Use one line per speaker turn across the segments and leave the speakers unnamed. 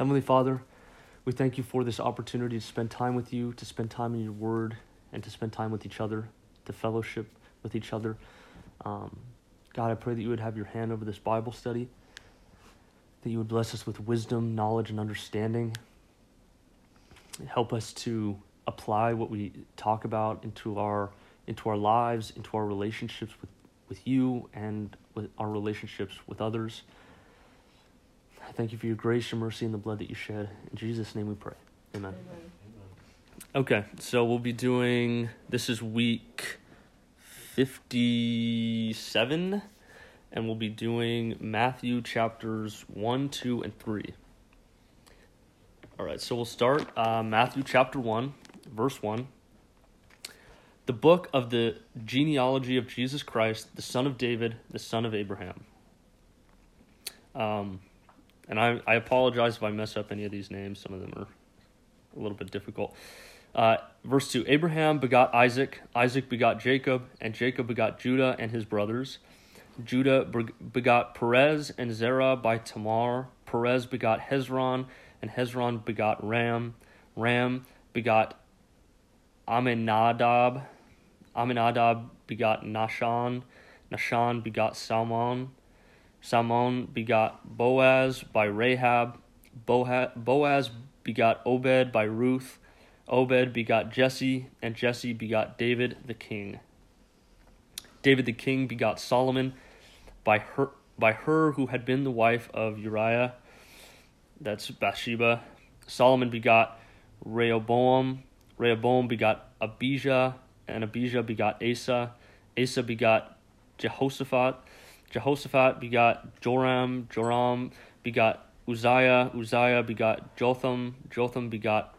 Heavenly Father, we thank you for this opportunity to spend time with you, to spend time in your word, and to spend time with each other, to fellowship with each other. God, I pray that you would have your hand over this Bible study, that you would bless us with wisdom, knowledge, and understanding. Help us to apply what we talk about into our lives, into our relationships with you, and with our relationships with others. I thank you for your grace, your mercy, and the blood that you shed. In Jesus' name we pray. Amen. Okay, so we'll be doing, this is week 57, and we'll be doing Matthew chapters 1, 2, and 3. All right, so we'll start Matthew chapter 1, verse 1. The book of the genealogy of Jesus Christ, the son of David, the son of Abraham. And I apologize if I mess up any of these names. Some of them are a little bit difficult. Verse 2, Abraham begot Isaac, Isaac begot Jacob, and Jacob begot Judah and his brothers. Judah begot Perez and Zerah by Tamar. Perez begot Hezron, and Hezron begot Ram. Ram begot Aminadab. Aminadab begot Nahshon. Nahshon begot Salmon. Salmon begot Boaz by Rahab. Boaz begot Obed by Ruth. Obed begot Jesse, and Jesse begot David the king. David the king begot Solomon by her who had been the wife of Uriah. That's Bathsheba. Solomon begot Rehoboam. Rehoboam begot Abijah, and Abijah begot Asa. Asa begot Jehoshaphat. Jehoshaphat begot Joram. Joram begot Uzziah. Uzziah begot Jotham. Jotham begot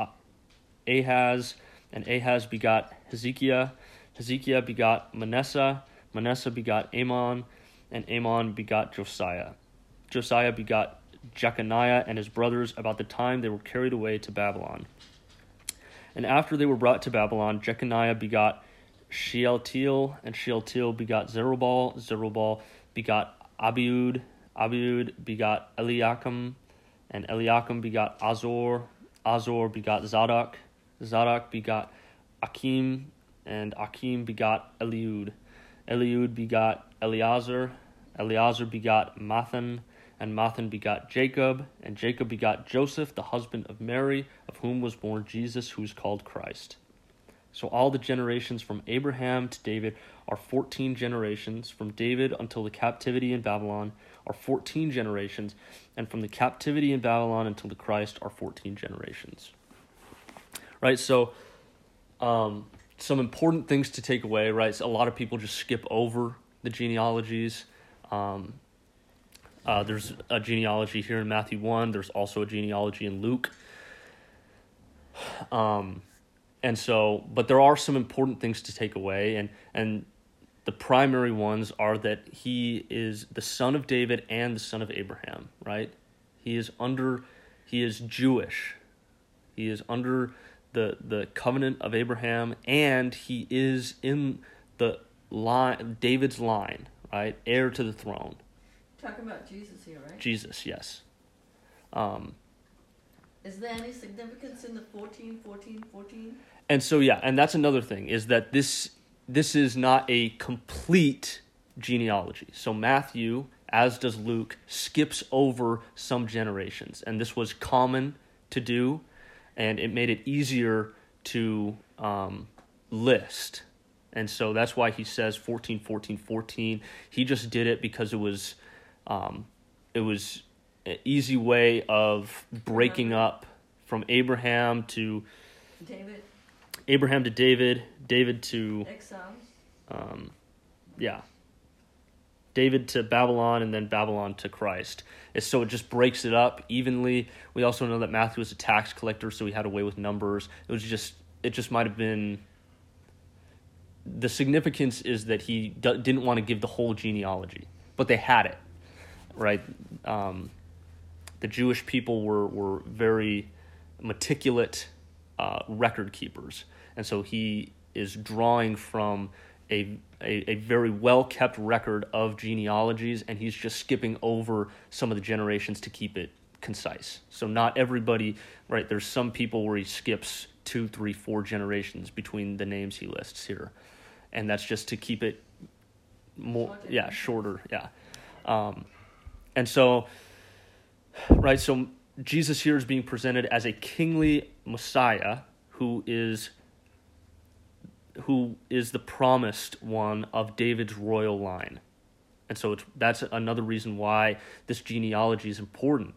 Ahaz, and Ahaz begot Hezekiah. Hezekiah begot Manasseh. Manasseh begot Amon, and Amon begot Josiah. Josiah begot Jeconiah and his brothers about the time they were carried away to Babylon. And after they were brought to Babylon, Jeconiah begot Shealtiel, and Shealtiel begot Zerubbabel. Zerubbabel begot Abiud. Abiud begot Eliakim, and Eliakim begot Azor. Azor begot Zadok. Zadok begot Akim, and Akim begot Eliud. Eliud begot Eleazar. Eleazar begot Mathan, and Mathan begot Jacob, and Jacob begot Joseph, the husband of Mary, of whom was born Jesus, who is called Christ. So all the generations from Abraham to David are 14 generations. From David until the captivity in Babylon are 14 generations, and from the captivity in Babylon until the Christ are 14 generations. Right, so some important things to take away, right? So a lot of people just skip over the genealogies. There's a genealogy here in Matthew 1. There's also a genealogy in Luke. But there are some important things to take away, and the primary ones are that he is the son of David and the son of Abraham, right? He is Jewish. He is under the covenant of Abraham, and he is in the line, David's line, right? Heir to the throne.
Talking about Jesus here, right?
Jesus, yes.
Is there any significance in the 14?
And so, yeah, and that's another thing, is that this is not a complete genealogy. So Matthew, as does Luke, skips over some generations. And this was common to do, and it made it easier to list. And so that's why he says 14. He just did it because it was an easy way of breaking up from Abraham to
David.
Abraham to David, David to
exiles.
David to Babylon, and then Babylon to Christ. So it just breaks it up evenly. We also know that Matthew was a tax collector, so he had a way with numbers. It just might have been. The significance is that he didn't want to give the whole genealogy, but they had it, right? The Jewish people were very meticulous record keepers. And so he is drawing from a very well-kept record of genealogies, and he's just skipping over some of the generations to keep it concise. So not everybody, right? There's some people where he skips 2, 3, 4 generations between the names he lists here, and that's just to keep it more, shorter, and so, right, so Jesus here is being presented as a kingly Messiah who is the promised one of David's royal line. And so that's another reason why this genealogy is important.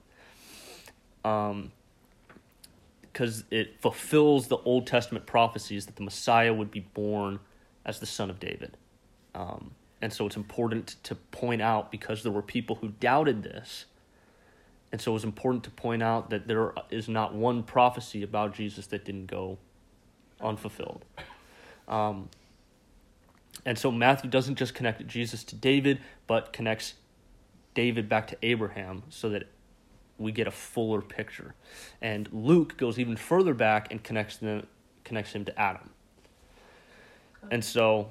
Because it fulfills the Old Testament prophecies that the Messiah would be born as the son of David. And so it's important to point out, because there were people who doubted this. And so it was important to point out that there is not one prophecy about Jesus that didn't go unfulfilled. And so Matthew doesn't just connect Jesus to David, but connects David back to Abraham so that we get a fuller picture. And Luke goes even further back and connects him to Adam. And so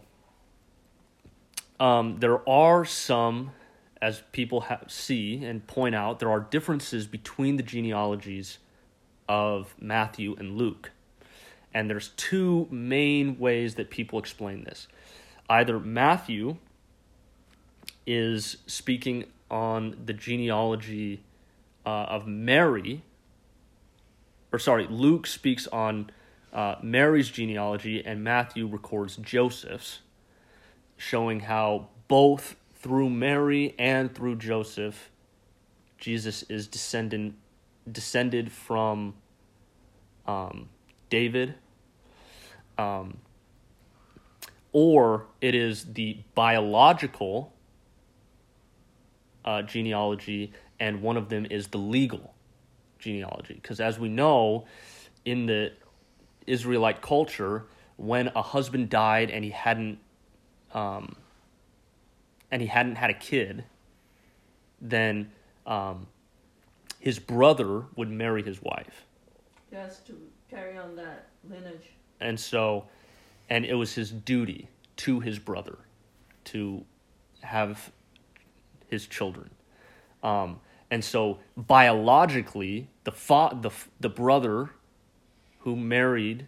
there are some, as people see and point out, there are differences between the genealogies of Matthew and Luke. And there's 2 main ways that people explain this. Either Matthew is speaking on the genealogy of Mary, Luke speaks on Mary's genealogy, and Matthew records Joseph's, showing how both through Mary and through Joseph, Jesus is descended from David, or it is the biological genealogy, and one of them is the legal genealogy. Because as we know, in the Israelite culture, when a husband died and he hadn't had a kid, then his brother would marry his wife.
Yes, to carry on that lineage.
And it was his duty to his brother to have his children. And so biologically, the brother who married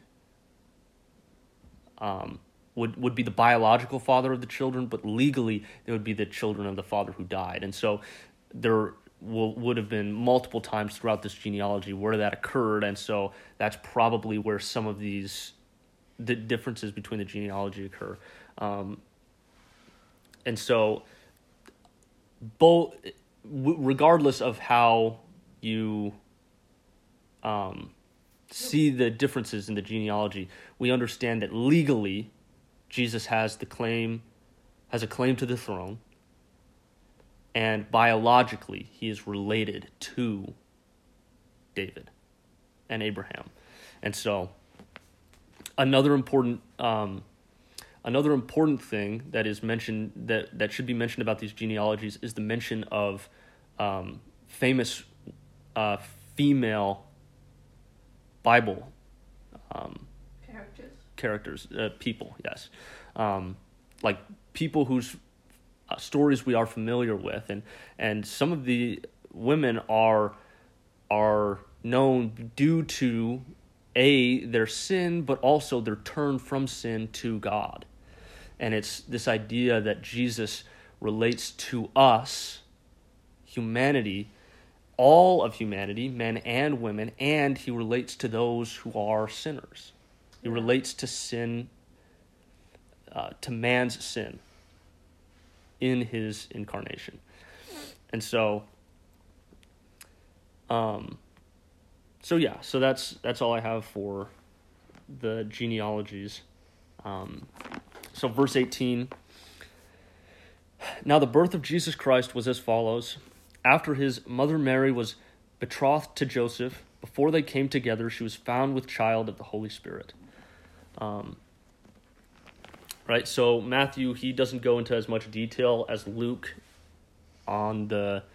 would be the biological father of the children, but legally they would be the children of the father who died. And so there would have been multiple times throughout this genealogy where that occurred, and so that's probably where some of the differences between the genealogy occur. And so both, regardless of how you see the differences in the genealogy, we understand that legally Jesus has a claim to the throne, and biologically he is related to David and Abraham. And so another important thing that is mentioned, that should be mentioned about these genealogies, is the mention of famous female Bible characters, people, yes, like people whose stories we are familiar with, and some of the women are known due to their sin, but also their turn from sin to God. And it's this idea that Jesus relates to us, humanity, all of humanity, men and women, and he relates to those who are sinners. He relates to sin, to man's sin in his incarnation. And so so that's all I have for the genealogies. So verse 18, now the birth of Jesus Christ was as follows. After his mother Mary was betrothed to Joseph, before they came together, she was found with child of the Holy Spirit. Right, so Matthew, he doesn't go into as much detail as Luke on the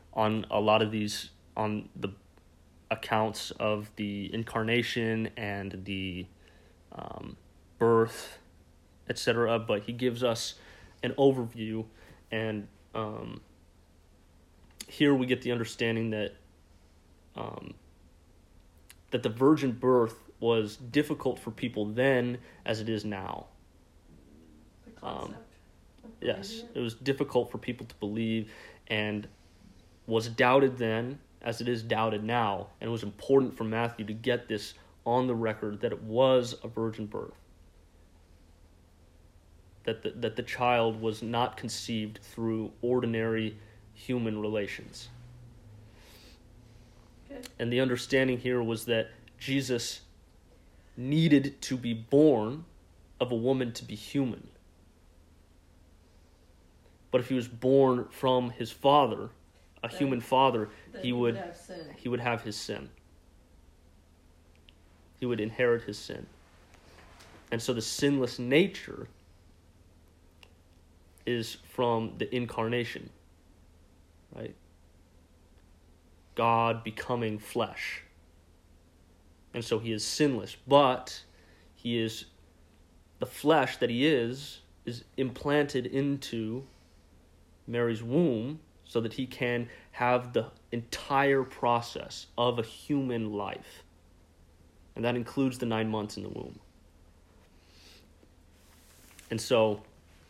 accounts of the incarnation and the birth, etc., but he gives us an overview, and here we get the understanding that that the virgin birth was difficult for people then as it is now.
The concept.
Yes, it was difficult for people to believe, and was doubted then as it is doubted now. And it was important for Matthew to get this on the record that it was a virgin birth. That the child was not conceived through ordinary human relations.
Okay.
And the understanding here was that Jesus needed to be born of a woman to be human. But if he was born from his father, a human father, he would have his sin. He would inherit his sin. And so the sinless nature is from the incarnation, right? God becoming flesh. And so he is sinless, but the flesh that he is implanted into Mary's womb so that he can have the entire process of a human life. And that includes the 9 months in the womb. And so,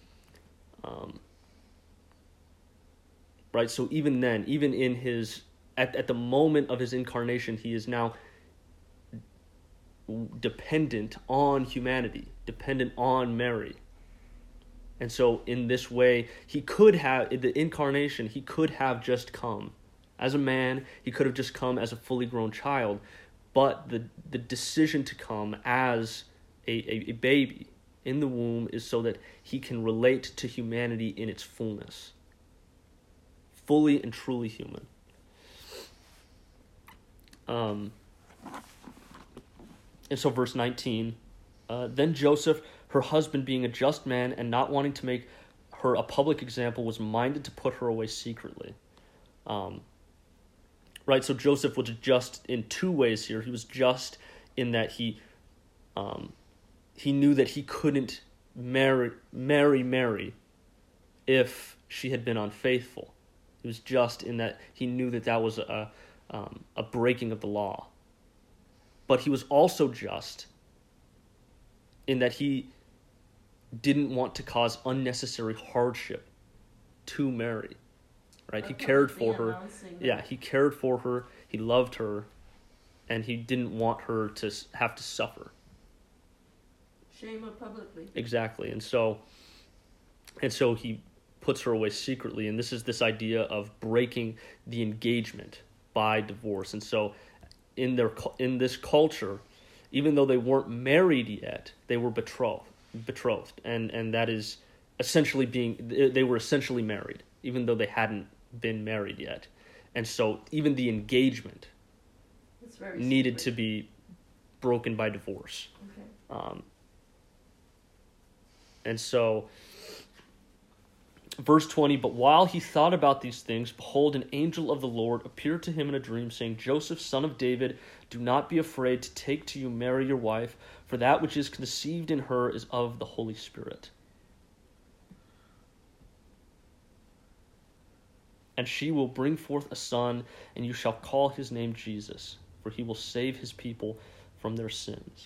right, so even then, even in his, at the moment of his incarnation, he is now dependent on humanity, dependent on Mary. And so in this way, he could have, in the incarnation, he could have just come as a man, he could have just come as a fully grown child, but the decision to come as a baby in the womb is so that he can relate to humanity in its fullness. Fully and truly human. And so verse 19, then Joseph, her husband, being a just man and not wanting to make her a public example, was minded to put her away secretly. Right, so Joseph was just in two ways here. He was just in that he knew that he couldn't marry Mary if she had been unfaithful. He was just in that he knew that was a breaking of the law. But he was also just in that he didn't want to cause unnecessary hardship to Mary. Right? He cared for her. Yeah, he cared for her. He loved her. And he didn't want her to have to suffer.
Shame her publicly.
Exactly. And so he puts her away secretly. And this is this idea of breaking the engagement by divorce. And so in this culture, even though they weren't married yet, they were betrothed. And that is essentially they were essentially married, even though they hadn't been married yet. And so even the engagement needed to be broken by divorce.
Okay.
And so verse 20, but while he thought about these things, behold, an angel of the Lord appeared to him in a dream, saying, Joseph, son of David, do not be afraid to take to you Mary your wife, for that which is conceived in her is of the Holy Spirit. And she will bring forth a son, and you shall call his name Jesus, for he will save his people from their sins.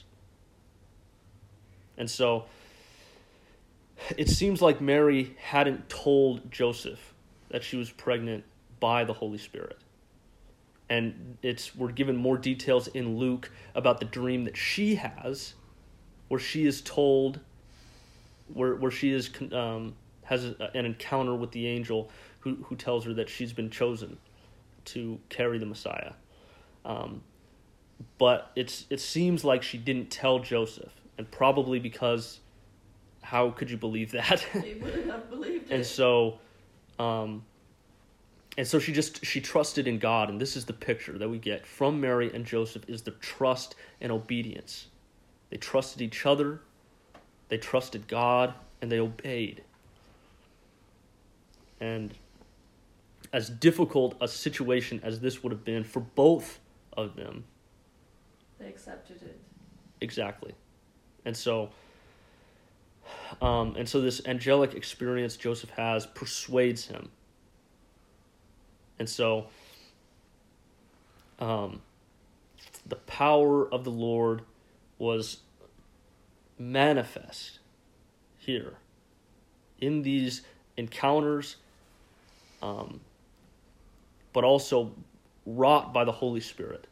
And so it seems like Mary hadn't told Joseph that she was pregnant by the Holy Spirit. And we're given more details in Luke about the dream that she has, where she is told, where she is has an encounter with the angel who tells her that she's been chosen to carry the Messiah. But it seems like she didn't tell Joseph, and probably because how could you believe that?
They wouldn't have believed it.
And so she trusted in God, and this is the picture that we get from Mary and Joseph, is the trust and obedience. They trusted each other, they trusted God, and they obeyed. And as difficult a situation as this would have been for both of them,
they accepted it.
Exactly. And so this angelic experience Joseph has persuades him. And so the power of the Lord was manifest here in these encounters, but also wrought by the Holy Spirit.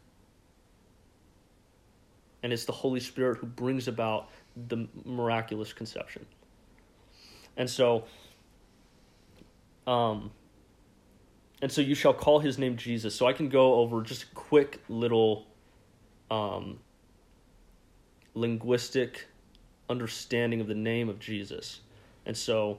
And it's the Holy Spirit who brings about the miraculous conception. And so you shall call his name Jesus. So I can go over just a quick little linguistic understanding of the name of Jesus. And so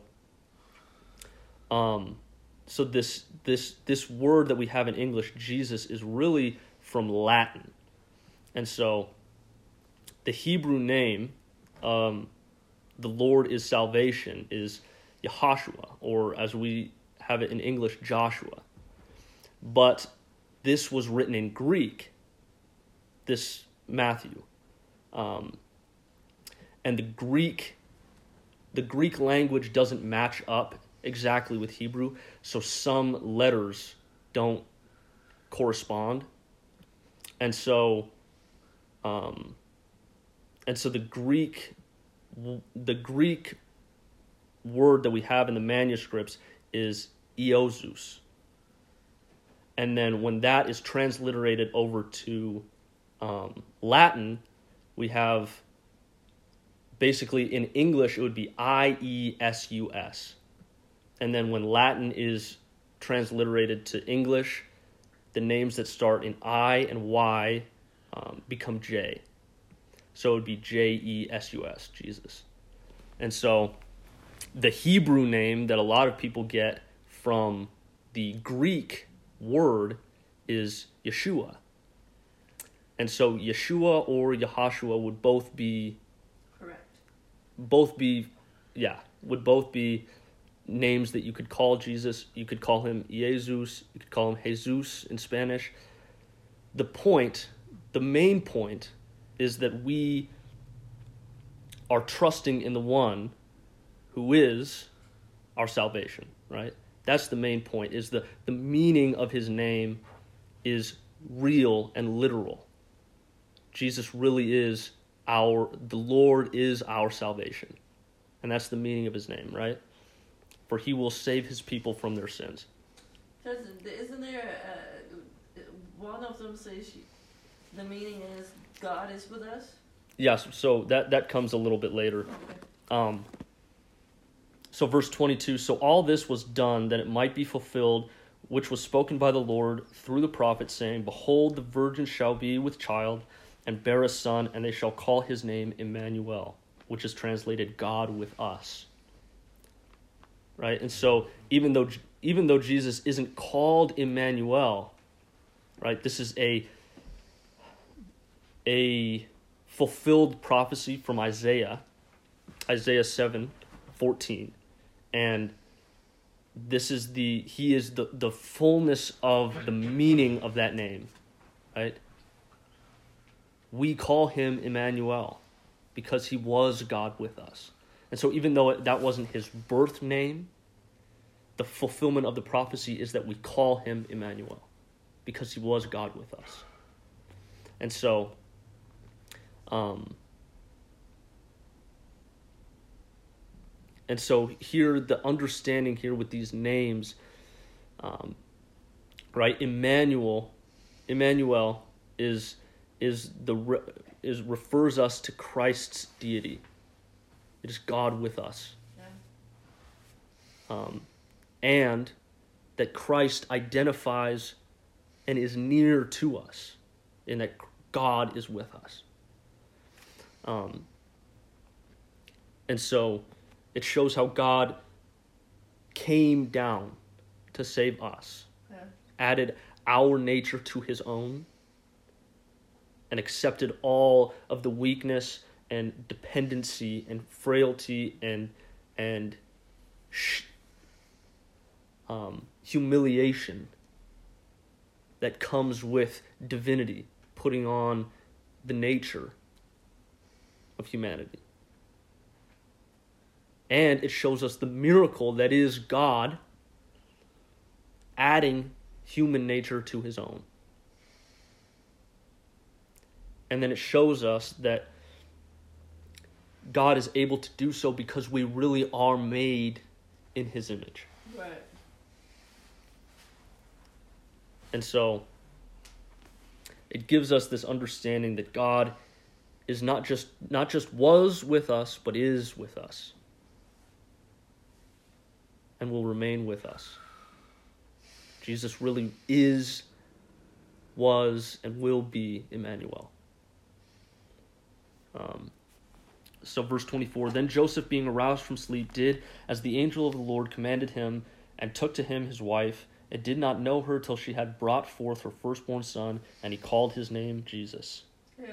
this word that we have in English, Jesus, is really from Latin. And so the Hebrew name, the Lord is salvation, is Yahashua, or as we have it in English, Joshua. But this was written in Greek, this Matthew. And the Greek language doesn't match up exactly with Hebrew, so some letters don't correspond. And so the Greek word that we have in the manuscripts is Iosus. And then when that is transliterated over to Latin, we have, basically in English it would be Iesus. And then when Latin is transliterated to English, the names that start in I and Y become J. So it would be Jesus, Jesus. And so the Hebrew name that a lot of people get from the Greek word is Yeshua. And so Yeshua or Yahashua would both be names that you could call Jesus. You could call him Jesus. You could call him Jesus in Spanish. The main point is that we are trusting in the one who is our salvation, right? That's the main point, is the meaning of his name is real and literal. Jesus really is the Lord is our salvation. And that's the meaning of his name, right? For he will save his people from their sins.
Isn't there one of them says the meaning is God is with us?
Yes, so that comes a little bit later.
Okay.
So verse 22, so all this was done that it might be fulfilled, which was spoken by the Lord through the prophet, saying, Behold, the virgin shall be with child, and bear a son, and they shall call his name Emmanuel, which is translated God with us. Right? And so even though Jesus isn't called Emmanuel, right, this is a fulfilled prophecy from Isaiah 7:14. And he is the fullness of the meaning of that name, right? We call him Emmanuel because he was God with us. And so even though that wasn't his birth name, the fulfillment of the prophecy is that we call him Emmanuel because he was God with us. And so here, the understanding here with these names, right? Emmanuel refers us to Christ's deity. It is God with us.
Yeah.
And that Christ identifies and is near to us, and that God is with us. And so it shows how God came down to save us, added our nature to his own, and accepted all of the weakness and dependency and frailty and humiliation that comes with divinity, putting on the nature of humanity. And it shows us the miracle that is God adding human nature to his own. And then it shows us that God is able to do so because we really are made in his image.
Right.
And so it gives us this understanding that God is not just was with us, but is with us. And will remain with us. Jesus really is, was, and will be Emmanuel. So verse 24, then Joseph, being aroused from sleep, did as the angel of the Lord commanded him, and took to him his wife, and did not know her till she had brought forth her firstborn son, and he called his name Jesus.
Yeah.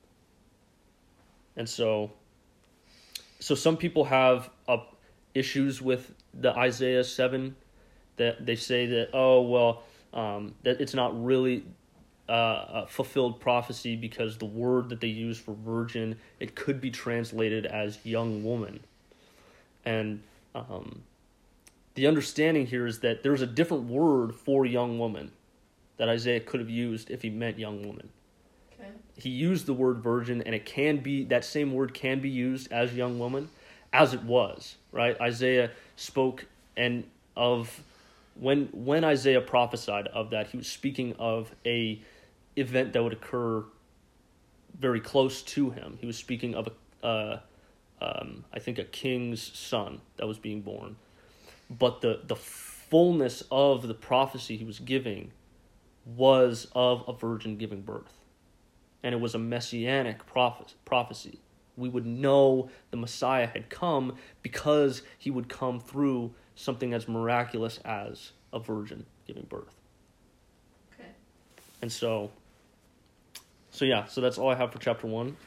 And so some people have issues with the Isaiah 7, that they say that, that it's not really a fulfilled prophecy because the word that they use for virgin, it could be translated as young woman. And the understanding here is that there's a different word for young woman that Isaiah could have used if he meant young woman.
Okay.
He used the word virgin, and it can be, that same word can be used as young woman, as it was, right? Isaiah spoke of when Isaiah prophesied of that, he was speaking of a event that would occur very close to him. He was speaking of I think a king's son that was being born. But the fullness of the prophecy he was giving was of a virgin giving birth. And it was a messianic prophecy. We would know the Messiah had come because he would come through something as miraculous as a virgin giving birth.
Okay.
And so that's all I have for chapter 1.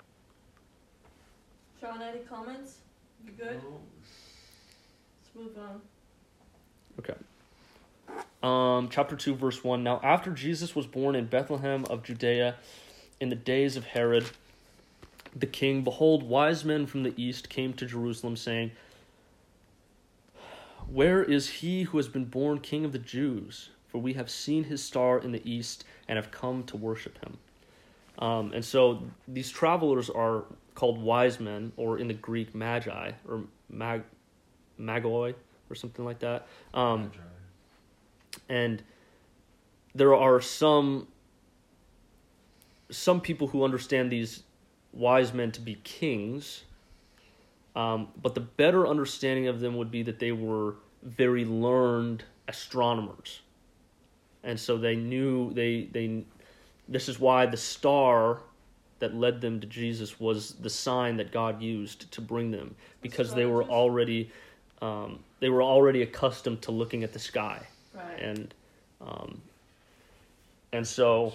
Sean, any comments? You good?
No.
Let's move on.
Okay. Chapter 2, verse 1. Now after Jesus was born in Bethlehem of Judea in the days of Herod the king, behold, wise men from the east came to Jerusalem, saying, where is he who has been born King of the Jews? For we have seen his star in the east and have come to worship him. And so these travelers are called wise men, or in the Greek, magi, or magoi, or something like that. And there are some people who understand these wise men to be kings, but the better understanding of them would be that they were very learned astronomers. And so they knew, this is why the star that led them to Jesus was the sign that God used to bring them, because they were already accustomed to looking at the sky.
Right.
And so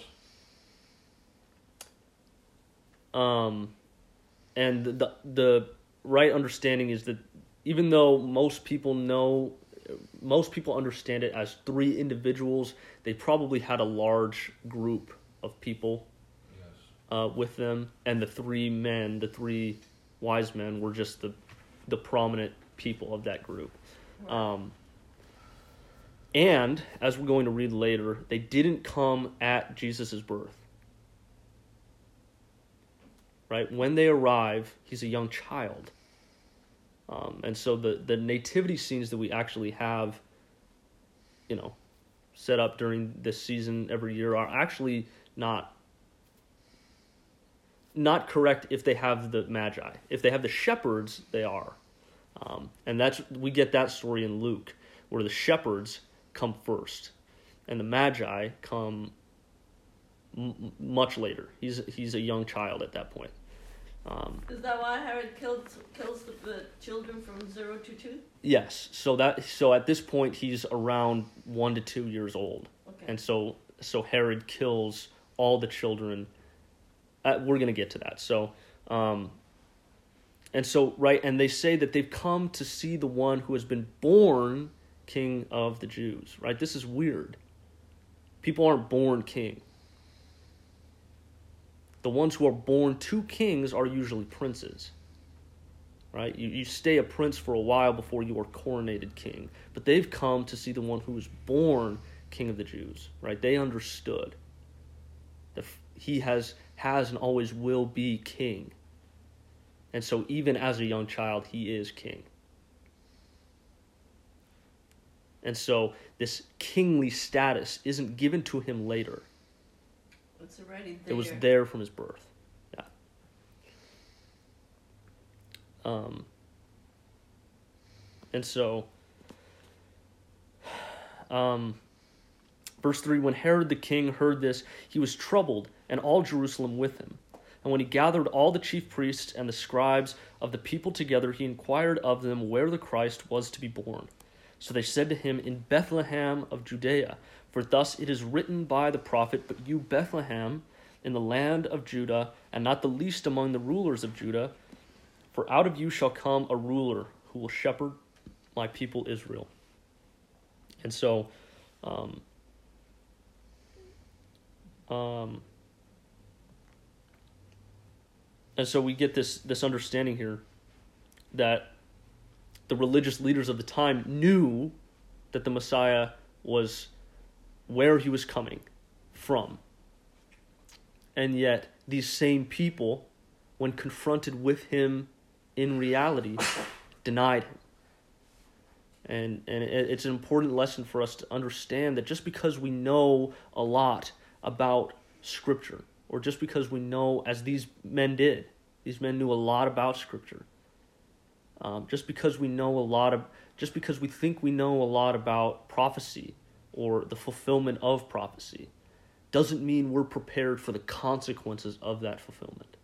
and the right understanding is that even though most people understand it as 3 individuals, they probably had a large group of people with them, and the 3 wise men were just the prominent people of that group.
Right.
And as we're going to read later, they didn't come at Jesus' birth. Right? When they arrive, he's a young child. And so the nativity scenes that we actually have, set up during this season every year are actually not correct if they have the magi. If they have the shepherds, they are. And we get that story in Luke, where the shepherds come first, and the magi come much later. He's a young child at that point.
Is that why Herod kills the children from 0 to 2?
Yes. So at this point he's around 1 to 2 years old.
Okay.
And so Herod kills all the children. We're going to get to that. So and they say that they've come to see the one who has been born King of the Jews. Right? This is weird. People aren't born king. The ones who are born to kings are usually princes, right? You stay a prince for a while before you are coronated king. But they've come to see the one who was born King of the Jews, right? They understood he has and always will be king. And so even as a young child, he is king. And so this kingly status isn't given to him later.
It's already there.
It was there from his birth. Yeah. And so, verse 3, when Herod the king heard this, he was troubled, and all Jerusalem with him. And when he gathered all the chief priests and the scribes of the people together, he inquired of them where the Christ was to be born. So they said to him, in Bethlehem of Judea, for thus it is written by the prophet, but you, Bethlehem, in the land of Judah, and not the least among the rulers of Judah, for out of you shall come a ruler who will shepherd my people Israel. And so, we get this understanding here that the religious leaders of the time knew that the Messiah was where he was coming from. And yet, these same people, when confronted with him in reality, denied him. And it's an important lesson for us to understand that just because we know a lot about Scripture, or just because we know, as these men did, these men knew a lot about Scripture, just because we think we know a lot about prophecy or the fulfillment of prophecy, doesn't mean we're prepared for the consequences of that fulfillment.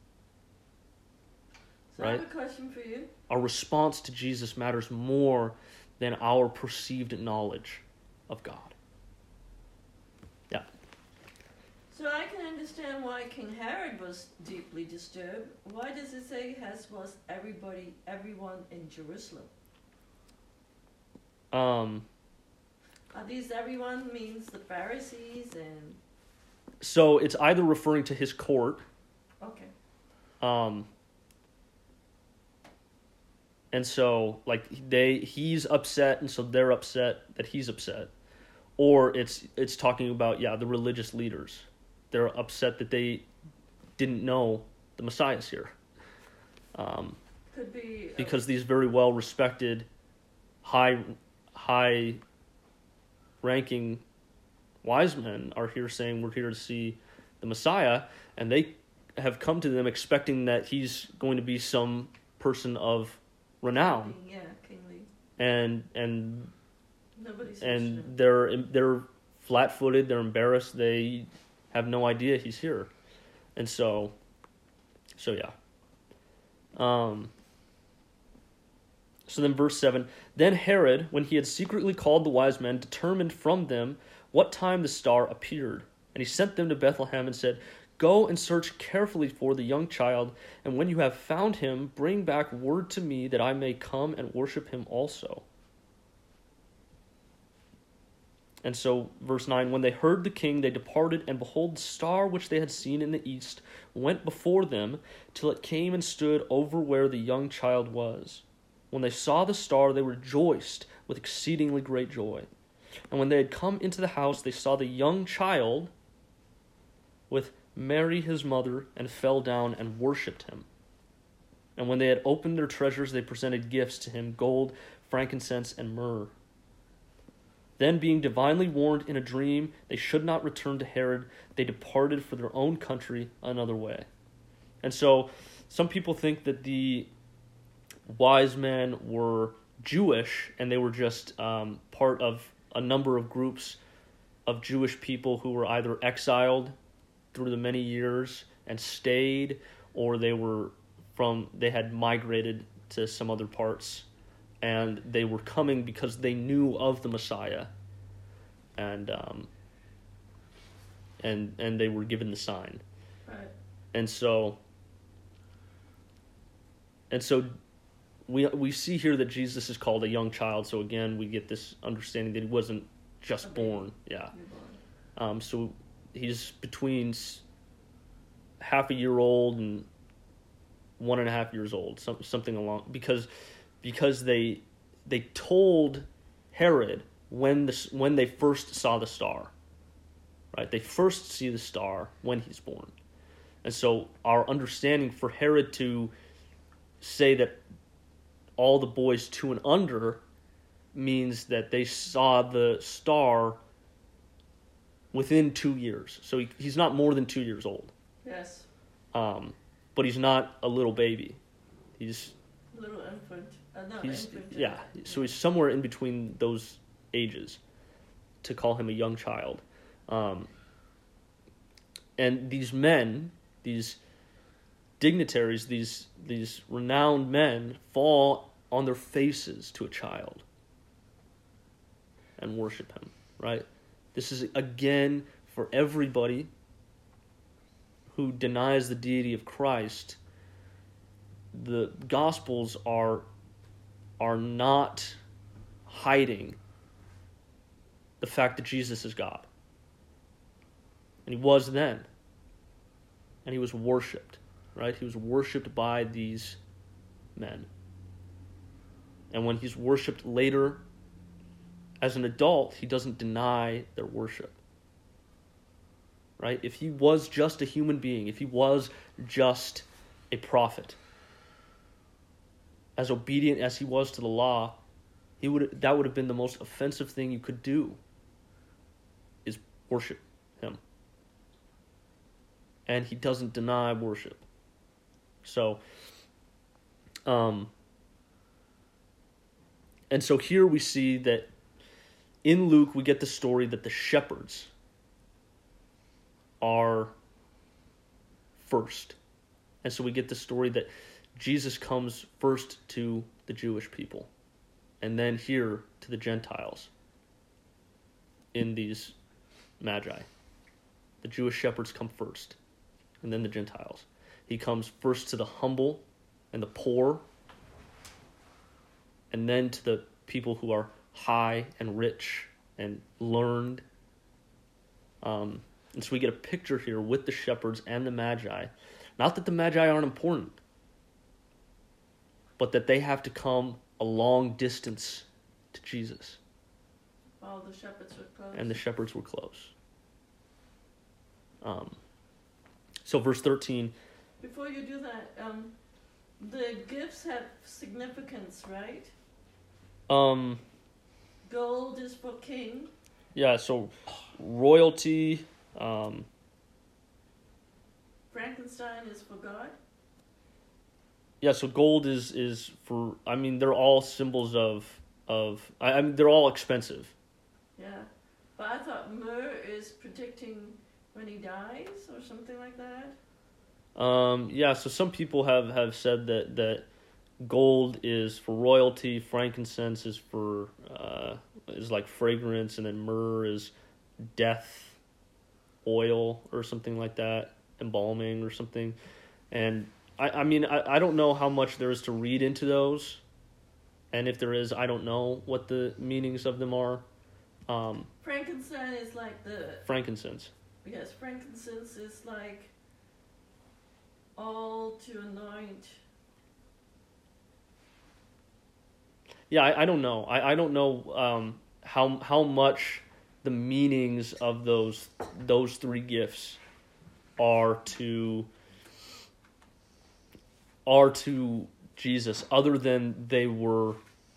So right? I have a question for you.
Our response to Jesus matters more than our perceived knowledge of God. Yeah.
So I can understand why King Herod was deeply disturbed. Why does it say was everyone in Jerusalem? Are these everyone means the Pharisees and...
So it's either referring to his court.
Okay.
And so, he's upset, and so they're upset that he's upset. Or it's talking about, the religious leaders. They're upset that they didn't know the Messiah's here.
Could be...
Because these very well-respected, high-ranking wise men are here saying, we're here to see the Messiah, and they have come to them expecting that he's going to be some person of renown.
Yeah, kingly.
And
nobody's
they're flat-footed, they're embarrassed, they have no idea he's here. And so yeah. So then verse 7, then Herod, when he had secretly called the wise men, determined from them what time the star appeared. And he sent them to Bethlehem and said, go and search carefully for the young child, and when you have found him, bring back word to me that I may come and worship him also. And so, verse 9, when they heard the king, they departed, and behold, the star which they had seen in the east went before them, till it came and stood over where the young child was. When they saw the star, they rejoiced with exceedingly great joy. And when they had come into the house, they saw the young child with Mary his mother, and fell down and worshipped him. And when they had opened their treasures, they presented gifts to him, gold, frankincense, and myrrh. Then, being divinely warned in a dream, they should not return to Herod. They departed for their own country another way. And so, some people think that the wise men were Jewish, and they were just part of a number of groups of Jewish people who were either exiled through the many years and stayed, or they had migrated to some other parts, and they were coming because they knew of the Messiah, and they were given the sign.
Right.
And so we see here that Jesus is called a young child. So again, we get this understanding that he wasn't just born. Yeah. So he's between half a year old and 1.5 years old, something along, because they told Herod when they first saw the star, right? They first see the star when he's born. And so our understanding for Herod to say that all the boys 2 and under means that they saw the star within 2 years. So he's not more than 2 years old.
Yes.
But he's not a little baby. He's
Little infant. No,
he's
infant.
yeah. So he's somewhere in between those ages to call him a young child. And these men, these dignitaries, these renowned men fall on their faces to a child and worship him, right? This is, again, for everybody who denies the deity of Christ. The Gospels are not hiding the fact that Jesus is God. And he was then. And he was worshipped, right? He was worshipped by these men. And when he's worshipped later as an adult, he doesn't deny their worship. Right? If he was just a human being, if he was just a prophet, as obedient as he was to the law, that would have been the most offensive thing you could do, is worship him. And he doesn't deny worship. So, and so here we see that in Luke we get the story that the shepherds are first. And so we get the story that Jesus comes first to the Jewish people, and then here to the Gentiles in these magi. The Jewish shepherds come first, and then the Gentiles. He comes first to the humble and the poor, and then to the people who are high and rich and learned. And so we get a picture here with the shepherds and the magi. Not that the magi aren't important, but that they have to come a long distance to Jesus.
All the shepherds were close.
And the shepherds were close. So verse 13.
Before you do that, the gifts have significance, right? Gold is for king.
Yeah, so royalty.
Frankenstein is for God.
Yeah, so gold is for, I mean, they're all symbols of I mean, they're all expensive.
Yeah. But I thought myrrh is predicting when he dies or something like that.
Yeah, so some people have said that gold is for royalty, frankincense is for is like fragrance, and then myrrh is death oil or something like that, embalming or something. And I mean, I don't know how much there is to read into those, and if there is, I don't know what the meanings of them are.
Frankincense is like the...
Frankincense.
Yes, frankincense is like all to anoint.
Yeah, I don't know. I don't know how much the meanings of those three gifts are to Jesus, other than they were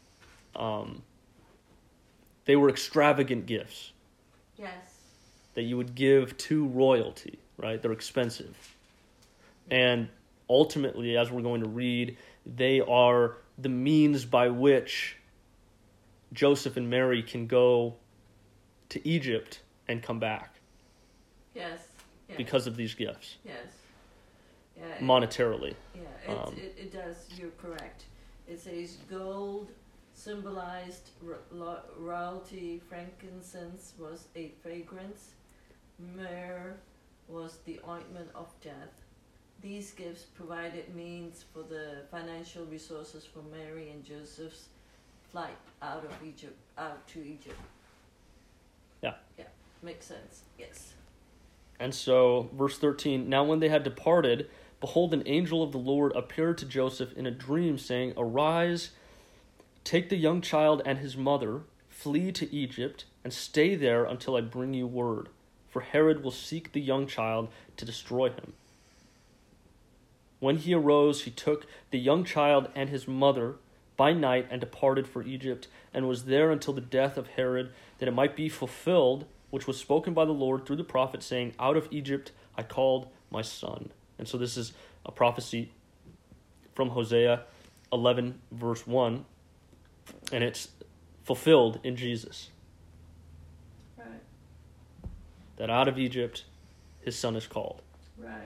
extravagant gifts.
Yes.
That you would give to royalty, right? They're expensive. And ultimately, as we're going to read, they are the means by which Joseph and Mary can go to Egypt and come back.
Yes. Yes.
Because of these gifts.
Yes. Yeah.
Monetarily.
Yeah, it does. You're correct. It says gold symbolized royalty. Frankincense was a fragrance. Myrrh was the ointment of death. These gifts provided means for the financial resources for Mary and Joseph's flight out to Egypt.
Yeah.
Yeah, makes sense. Yes.
And so, verse 13, now when they had departed, behold, an angel of the Lord appeared to Joseph in a dream, saying, arise, take the young child and his mother, flee to Egypt, and stay there until I bring you word. for Herod will seek the young child to destroy him. When he arose, he took the young child and his mother by night and departed for Egypt, and was there until the death of Herod, that it might be fulfilled, which was spoken by the Lord through the prophet, saying, Out of Egypt I called my son. And so this is a prophecy from Hosea 11, verse 1, and it's fulfilled in Jesus.
Right.
That out of Egypt his son is called.
Right.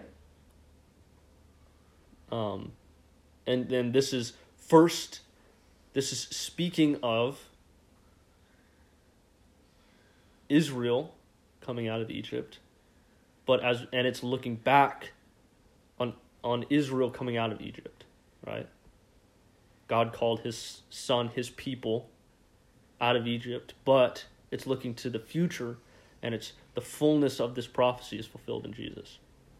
And then this is speaking of Israel coming out of Egypt, and it's looking back on Israel coming out of Egypt, right? God called his son, his people, out of Egypt, but it's looking to the future, and it's the fullness of this prophecy is fulfilled in Jesus.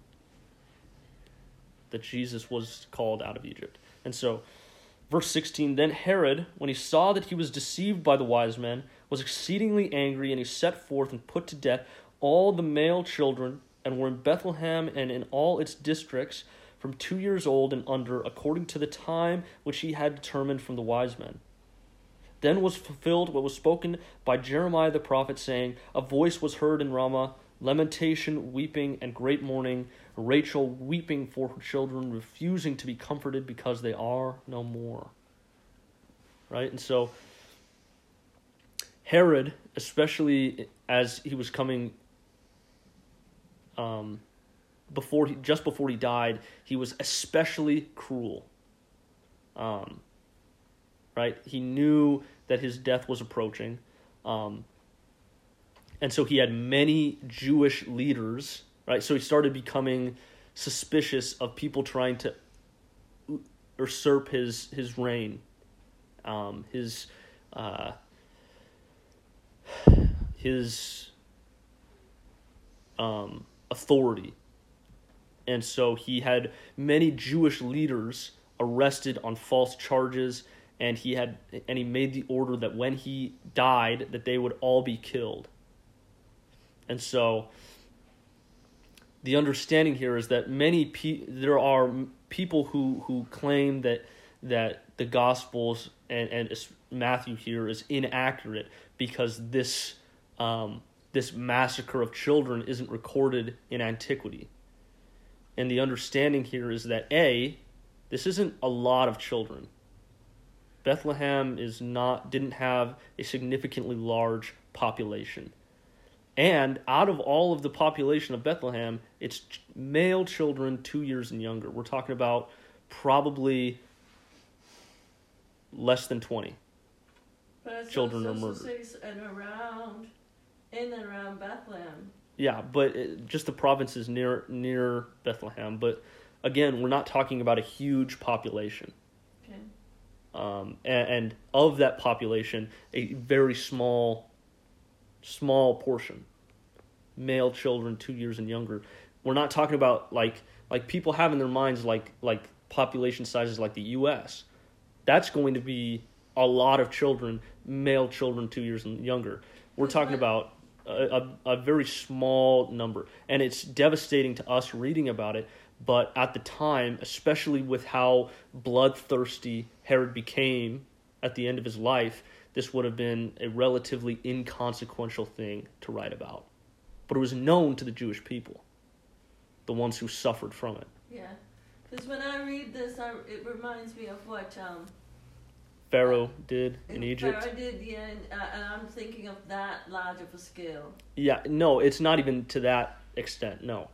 That Jesus was called out of Egypt. And so, verse 16, then Herod, when he saw that he was deceived by the wise men, was exceedingly angry, and he set forth and put to death all the male children, and were in Bethlehem and in all its districts, from 2 years old and under, according to the time which he had determined from the wise men. Then was fulfilled what was spoken by Jeremiah the prophet, saying, A voice was heard in Ramah, lamentation, weeping, and great mourning, Rachel weeping for her children, refusing to be comforted because they are no more. Right? And so Herod, especially as he was coming, just before he died, he was especially cruel. Right? He knew that his death was approaching. And so he had many Jewish leaders, right? So he started becoming suspicious of people trying to usurp his reign, his authority. And so he had many Jewish leaders arrested on false charges, and he made the order that when he died, that they would all be killed. And so the understanding here is that there are people who claim that the Gospels and Matthew here is inaccurate because this massacre of children isn't recorded in antiquity. And the understanding here is that this isn't a lot of children. Bethlehem didn't have a significantly large population. And out of all of the population of Bethlehem, it's male children 2 years and younger. We're talking about probably less than 20 children are murdered.
In and around Bethlehem.
Yeah, but just the provinces near Bethlehem. But again, we're not talking about a huge population.
Okay.
And of that population, a very small portion, male children 2 years and younger. We're not talking about like people have in their minds like population sizes like the U.S. That's going to be a lot of children, male children 2 years and younger. We're talking about a very small number, and it's devastating to us reading about it. But at the time, especially with how bloodthirsty Herod became at the end of his life, this would have been a relatively inconsequential thing to write about. But it was known to the Jewish people, the ones who suffered from it.
Yeah, because when I read this, it reminds me of what
Pharaoh did in Egypt.
Pharaoh did, yeah, and I'm thinking of that large of a scale.
Yeah, no, it's not even to that extent, no.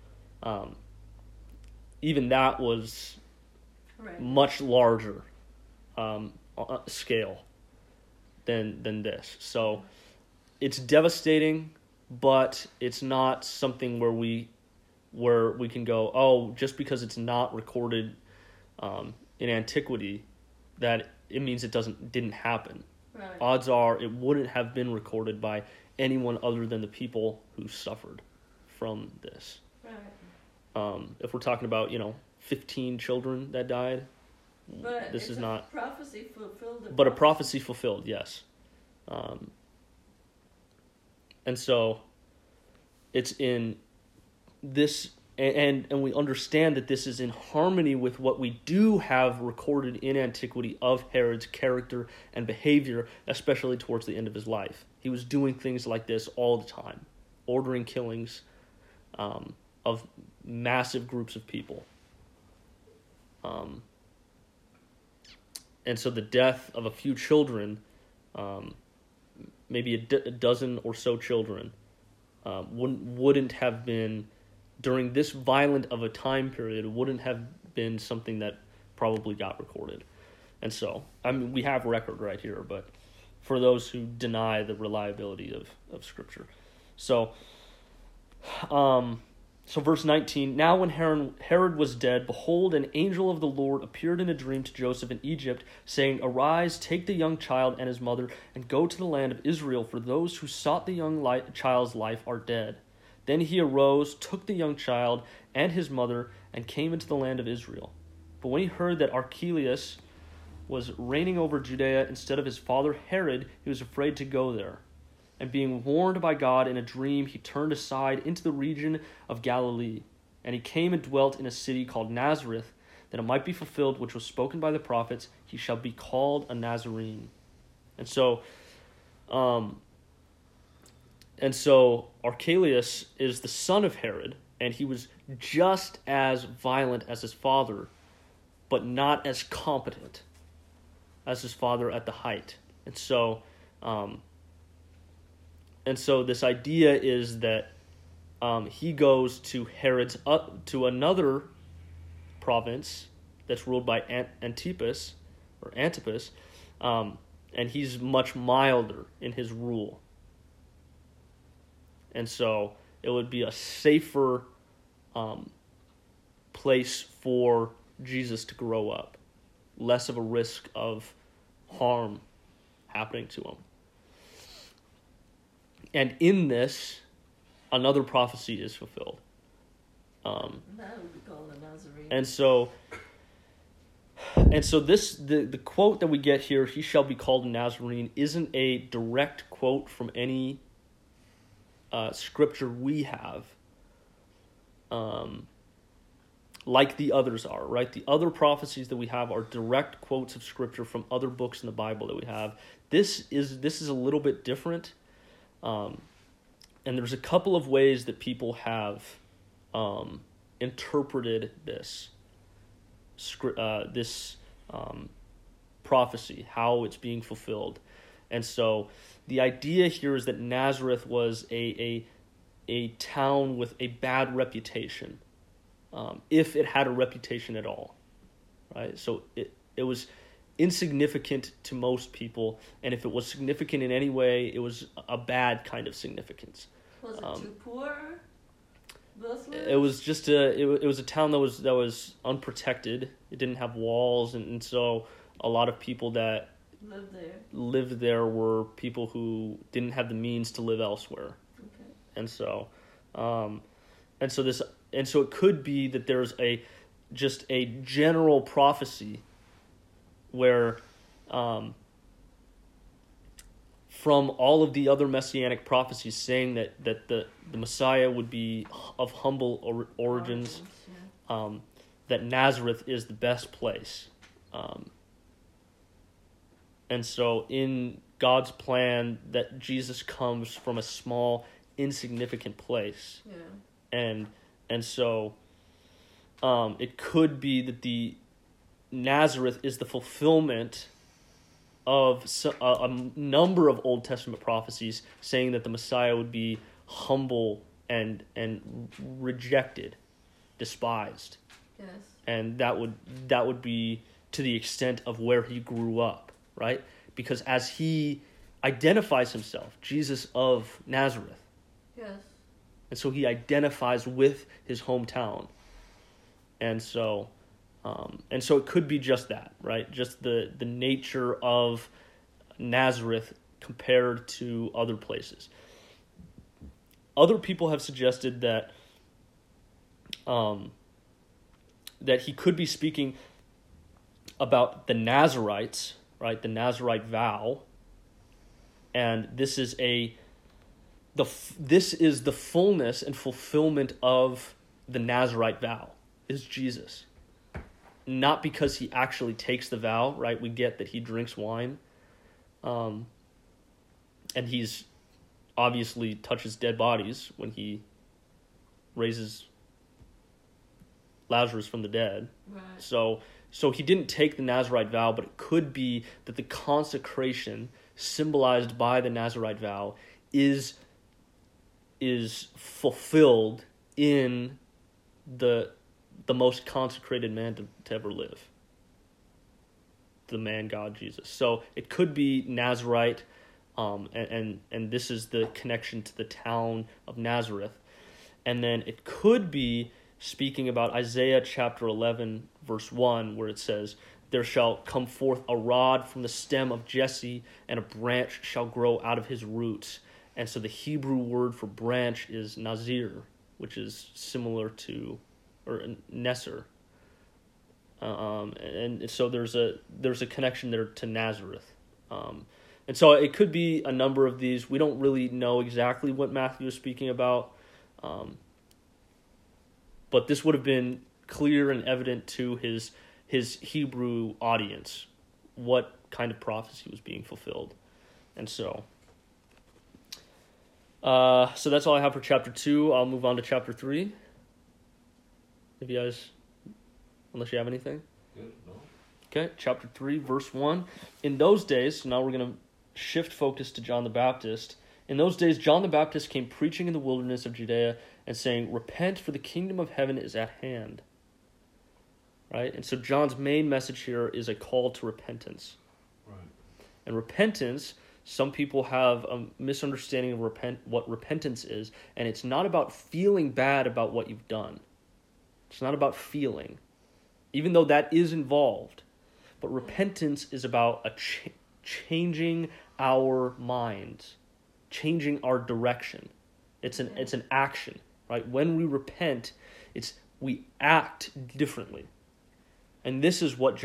Even that was much larger scale than this. So it's devastating, but it's not something where we can go, oh, just because it's not recorded in antiquity, that it means it didn't happen.
Right.
Odds are it wouldn't have been recorded by anyone other than the people who suffered from this.
Right.
If we're talking about 15 children that died,
but
this is not
prophecy fulfilled.
But a prophecy fulfilled, yes. And so it's in this, and we understand that this is in harmony with what we do have recorded in antiquity of Herod's character and behavior, especially towards the end of his life. He was doing things like this all the time, ordering killings of massive groups of people. And so the death of a few children, maybe a dozen or so children, wouldn't have been, during this violent of a time period, wouldn't have been something that probably got recorded. And so, we have record right here, but for those who deny the reliability of Scripture. So verse 19, now when Herod was dead, behold, an angel of the Lord appeared in a dream to Joseph in Egypt, saying, Arise, take the young child and his mother, and go to the land of Israel, for those who sought the young child's life are dead. Then he arose, took the young child and his mother, and came into the land of Israel. But when he heard that Archelaus was reigning over Judea instead of his father Herod, he was afraid to go there. And being warned by God in a dream, he turned aside into the region of Galilee. And he came and dwelt in a city called Nazareth, that it might be fulfilled which was spoken by the prophets, he shall be called a Nazarene. And so Archelaus is the son of Herod, and he was just as violent as his father, but not as competent as his father at the height. And so this idea is that he goes to Herod's to another province that's ruled by Antipas, and he's much milder in his rule. And so it would be a safer place for Jesus to grow up, less of a risk of harm happening to him. And in this, another prophecy is fulfilled.
That would be called a Nazarene.
And so this the quote that we get here, he shall be called a Nazarene, isn't a direct quote from any scripture we have, like the others are, right? The other prophecies that we have are direct quotes of scripture from other books in the Bible that we have. This is a little bit different, and there's a couple of ways that people have interpreted this prophecy, how it's being fulfilled. And so the idea here is that Nazareth was a town with a bad reputation, if it had a reputation at all, right? So it was insignificant to most people, and if it was significant in any way, it was a bad kind of significance.
Was it too poor?
It was just it was a town that was unprotected. It didn't have walls, and so a lot of people that lived there were people who didn't have the means to live elsewhere.
Okay.
And so it could be that there's just a general prophecy where from all of the other messianic prophecies saying that the Messiah would be of humble origins, that Nazareth is the best place. And so in God's plan, that Jesus comes from a small, insignificant place.
Yeah.
And so it could be that the Nazareth is the fulfillment of a number of Old Testament prophecies saying that the Messiah would be humble and rejected, despised.
Yes.
And that would be to the extent of where he grew up, right? Because as he identifies himself, Jesus of Nazareth.
Yes.
And so he identifies with his hometown. And so it could be just that, right? Just the nature of Nazareth compared to other places. Other people have suggested that he could be speaking about the Nazarites, right? The Nazarite vow. And this is this is the fullness and fulfillment of the Nazirite vow, is Jesus. Not because he actually takes the vow, right? We get that he drinks wine. And he's obviously touches dead bodies when he raises Lazarus from the dead.
Right.
So he didn't take the Nazirite vow, but it could be that the consecration symbolized by the Nazirite vow is fulfilled in the most consecrated man to ever live, the man God Jesus. So it could be Nazirite, and this is the connection to the town of Nazareth. And then it could be speaking about Isaiah chapter 11, verse 1, where it says, "There shall come forth a rod from the stem of Jesse, and a branch shall grow out of his roots." And so the Hebrew word for branch is nazir, which is similar to, or Nesser. And so there's a connection there to Nazareth. And so it could be a number of these. We don't really know exactly what Matthew is speaking about. But this would have been clear and evident to his Hebrew audience, what kind of prophecy was being fulfilled. And so that's all I have for chapter 2. I'll move on to chapter 3. If you guys, unless you have anything.
Good, no.
Okay, chapter 3, verse 1. In those days, so now we're going to shift focus to John the Baptist. In those days, John the Baptist came preaching in the wilderness of Judea and saying, "Repent, for the kingdom of heaven is at hand." Right? And so John's main message here is a call to repentance.
Right.
And repentance, some people have a misunderstanding of what repentance is, and it's not about feeling bad about what you've done. It's not about feeling, even though that is involved. But repentance is about changing our minds, changing our direction. It's an action, right? When we repent, we act differently. And this is what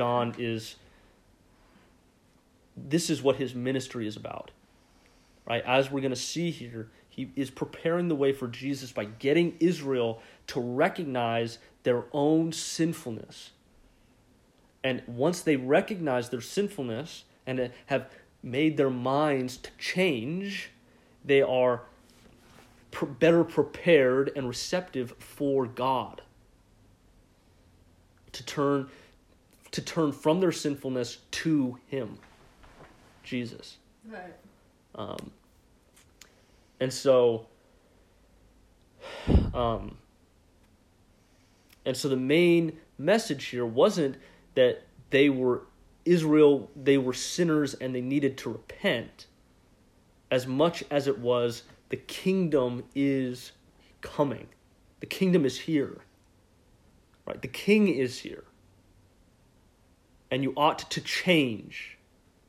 his ministry is about, right? As we're going to see here, he is preparing the way for Jesus by getting Israel to recognize their own sinfulness. And once they recognize their sinfulness and have made their minds to change, they are better prepared and receptive for God. To turn from their sinfulness to Him, Jesus.
Right.
And so the main message here wasn't that they were sinners and they needed to repent, as much as it was the kingdom is coming. The kingdom is here. Right? The king is here. And you ought to change.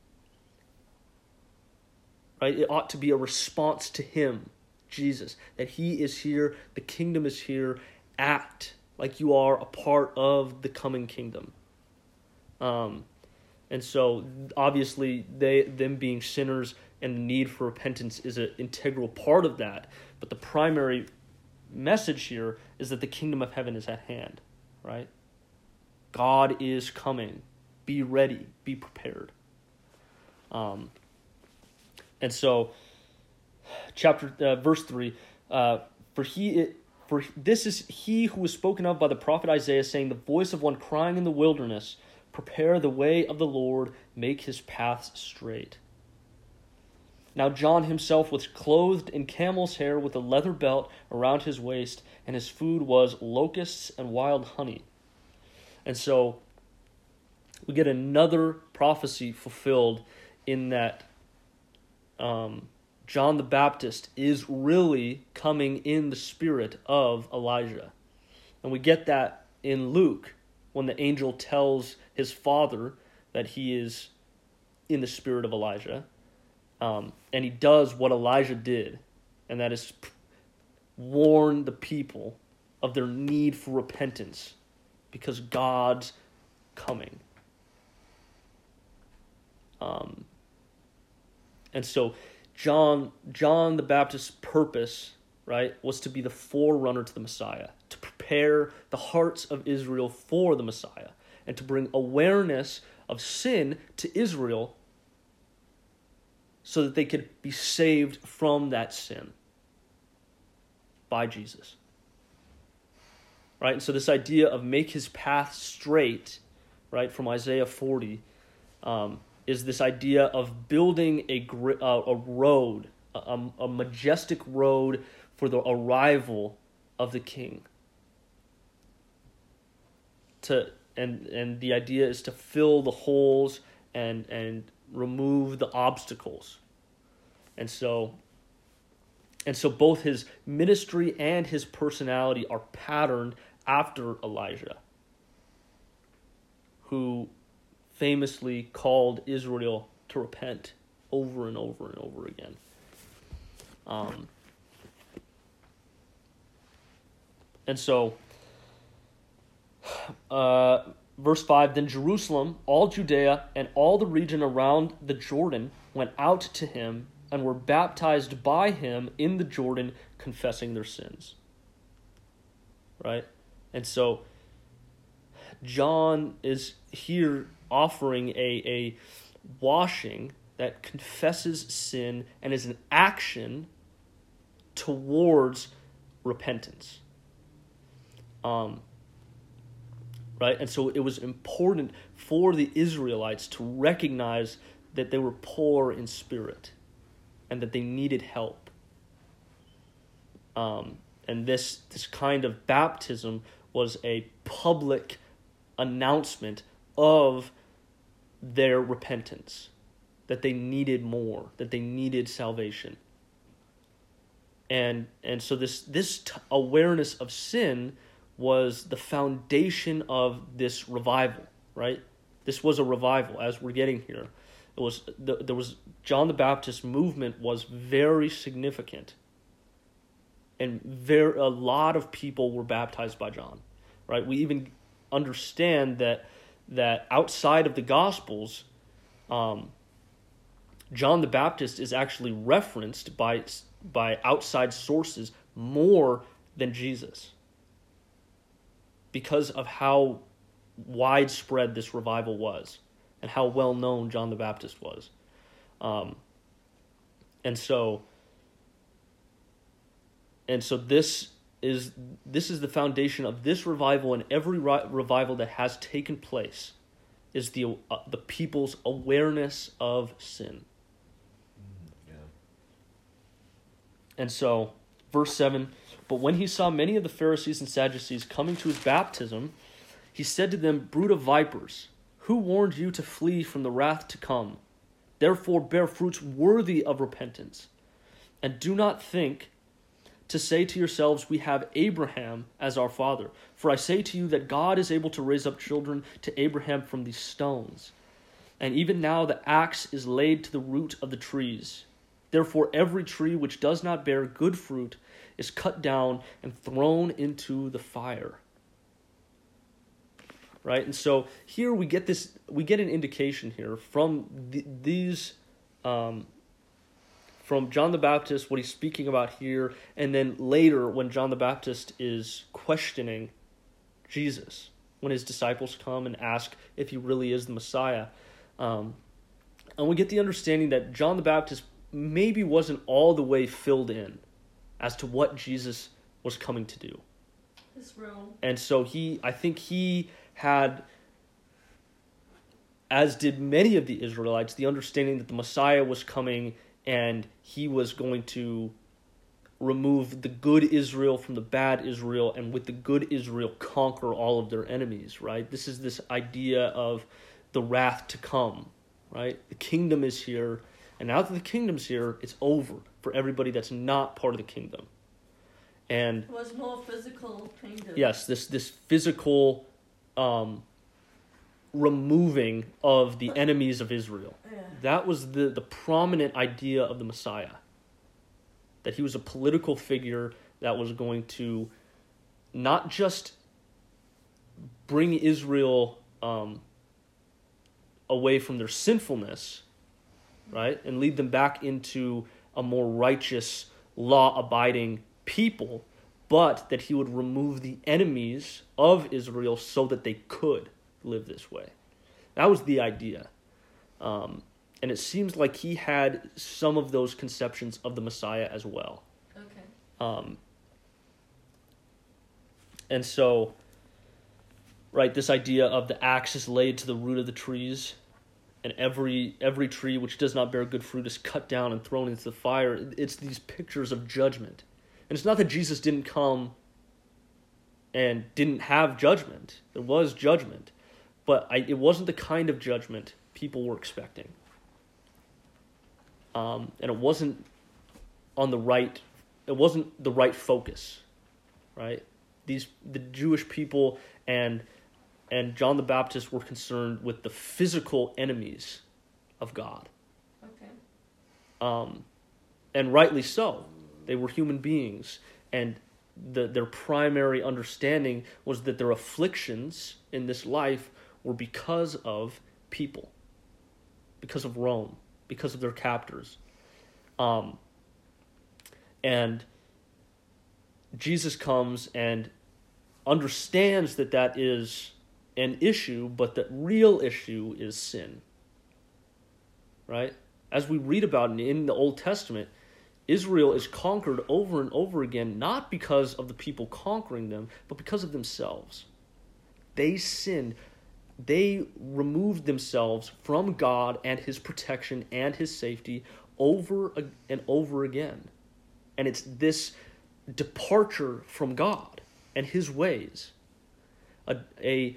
Right? It ought to be a response to him, Jesus, that he is here, the kingdom is here. Act like you are a part of the coming kingdom. And so, obviously, them being sinners and the need for repentance is an integral part of that. But the primary message here is that the kingdom of heaven is at hand, right? God is coming. Be ready. Be prepared. And so, verse 3, For this is he who was spoken of by the prophet Isaiah, saying, "The voice of one crying in the wilderness, prepare the way of the Lord, make his paths straight." Now John himself was clothed in camel's hair with a leather belt around his waist, and his food was locusts and wild honey. And so we get another prophecy fulfilled in that John the Baptist is really coming in the spirit of Elijah. And we get that in Luke when the angel tells his father that he is in the spirit of Elijah. And he does what Elijah did, and that is warn the people of their need for repentance because God's coming. And so John the Baptist's purpose, right, was to be the forerunner to the Messiah, to prepare the hearts of Israel for the Messiah, and to bring awareness of sin to Israel so that they could be saved from that sin by Jesus. Right? And so this idea of make his path straight, right, from Isaiah 40, is this idea of building a road, a majestic road for the arrival of the King. And the idea is to fill the holes and remove the obstacles. And so both his ministry and his personality are patterned after Elijah, who famously called Israel to repent over and over and over again. And so, verse 5, then Jerusalem, all Judea, and all the region around the Jordan went out to him and were baptized by him in the Jordan, confessing their sins. Right? And so, John is here offering a washing that confesses sin and is an action towards repentance. Right? And so it was important for the Israelites to recognize that they were poor in spirit and that they needed help. And this kind of baptism was a public announcement of their repentance, that they needed more, that they needed salvation. And so this awareness of sin was the foundation of this revival, right? This was a revival, as we're getting here. There was John the Baptist movement was very significant, and a lot of people were baptized by John, right? We even understand that outside of the Gospels, John the Baptist is actually referenced by outside sources more than Jesus, because of how widespread this revival was and how well known John the Baptist was. And so this is the foundation of this revival, and every revival that has taken place is the people's awareness of sin.
Yeah.
And so, verse 7, but when he saw many of the Pharisees and Sadducees coming to his baptism, he said to them, brood of vipers, who warned you to flee from the wrath to come? Therefore bear fruits worthy of repentance. And do not think to say to yourselves, we have Abraham as our father. For I say to you that God is able to raise up children to Abraham from these stones. And even now the axe is laid to the root of the trees. Therefore every tree which does not bear good fruit is cut down and thrown into the fire. Right? And so here we get an indication here from from John the Baptist, what he's speaking about here, and then later when John the Baptist is questioning Jesus, when his disciples come and ask if he really is the Messiah. And we get the understanding that John the Baptist maybe wasn't all the way filled in as to what Jesus was coming to do.
His role.
And so I think he had, as did many of the Israelites, the understanding that the Messiah was coming and he was going to remove the good Israel from the bad Israel, and with the good Israel conquer all of their enemies, right? This is this idea of the wrath to come, right? The kingdom is here, and now that the kingdom's here, it's over for everybody that's not part of the kingdom. And
it was more physical kingdom.
Yes, this physical removing of the enemies of Israel.
Yeah.
That was the prominent idea of the Messiah. That he was a political figure that was going to not just bring Israel away from their sinfulness, right, and lead them back into a more righteous, law-abiding people, but that he would remove the enemies of Israel so that they could live this way. That was the idea. And it seems like he had some of those conceptions of the Messiah as well.
Okay.
And so, right, this idea of the axe is laid to the root of the trees, and every tree which does not bear good fruit is cut down and thrown into the fire. It's these pictures of judgment. And it's not that Jesus didn't come and didn't have judgment. There was judgment. But it wasn't the kind of judgment people were expecting. And it wasn't the right focus, right? The Jewish people and John the Baptist were concerned with the physical enemies of God.
Okay.
And rightly so. They were human beings, and their primary understanding was that their afflictions in this life were because of people, because of Rome, because of their captors. And Jesus comes and understands that is an issue, but the real issue is sin. Right? As we read about in the Old Testament, Israel is conquered over and over again, not because of the people conquering them, but because of themselves. They sinned. They removed themselves from God and his protection and his safety over and over again. And it's this departure from God and his ways, a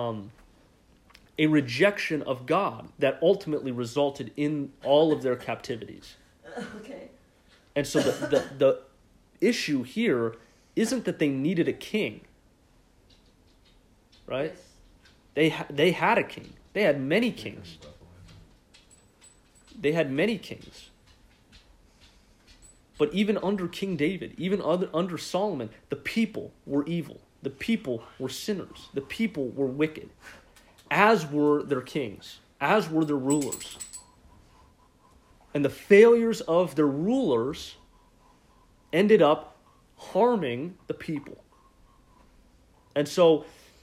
rejection of God that ultimately resulted in all of their captivities.
Okay.
And so the issue here isn't that they needed a king, right?
Yes.
They had a king. They had many kings. They had many kings. But even under King David, even under Solomon, the people were evil. The people were sinners. The people were wicked, as were their kings, as were their rulers. And the failures of their rulers ended up harming the people. And so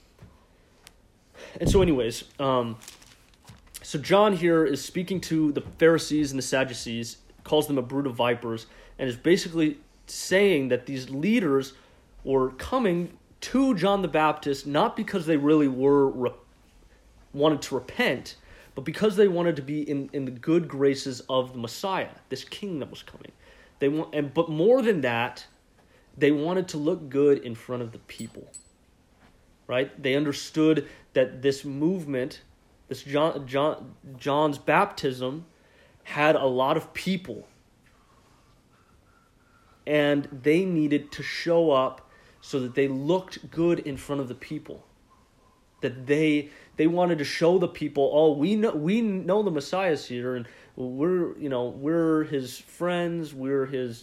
anyways, so John here is speaking to the Pharisees and the Sadducees, calls them a brood of vipers, and is basically saying that these leaders were coming to John the Baptist not because they really wanted to repent, but because they wanted to be in the good graces of the Messiah, this king that was coming. But more than that, they wanted to look good in front of the people. Right? They understood that this movement, this John's baptism, had a lot of people, and they needed to show up so that they looked good in front of the people. That they wanted to show the people, oh, we know the Messiah's here, and we're his friends, we're his,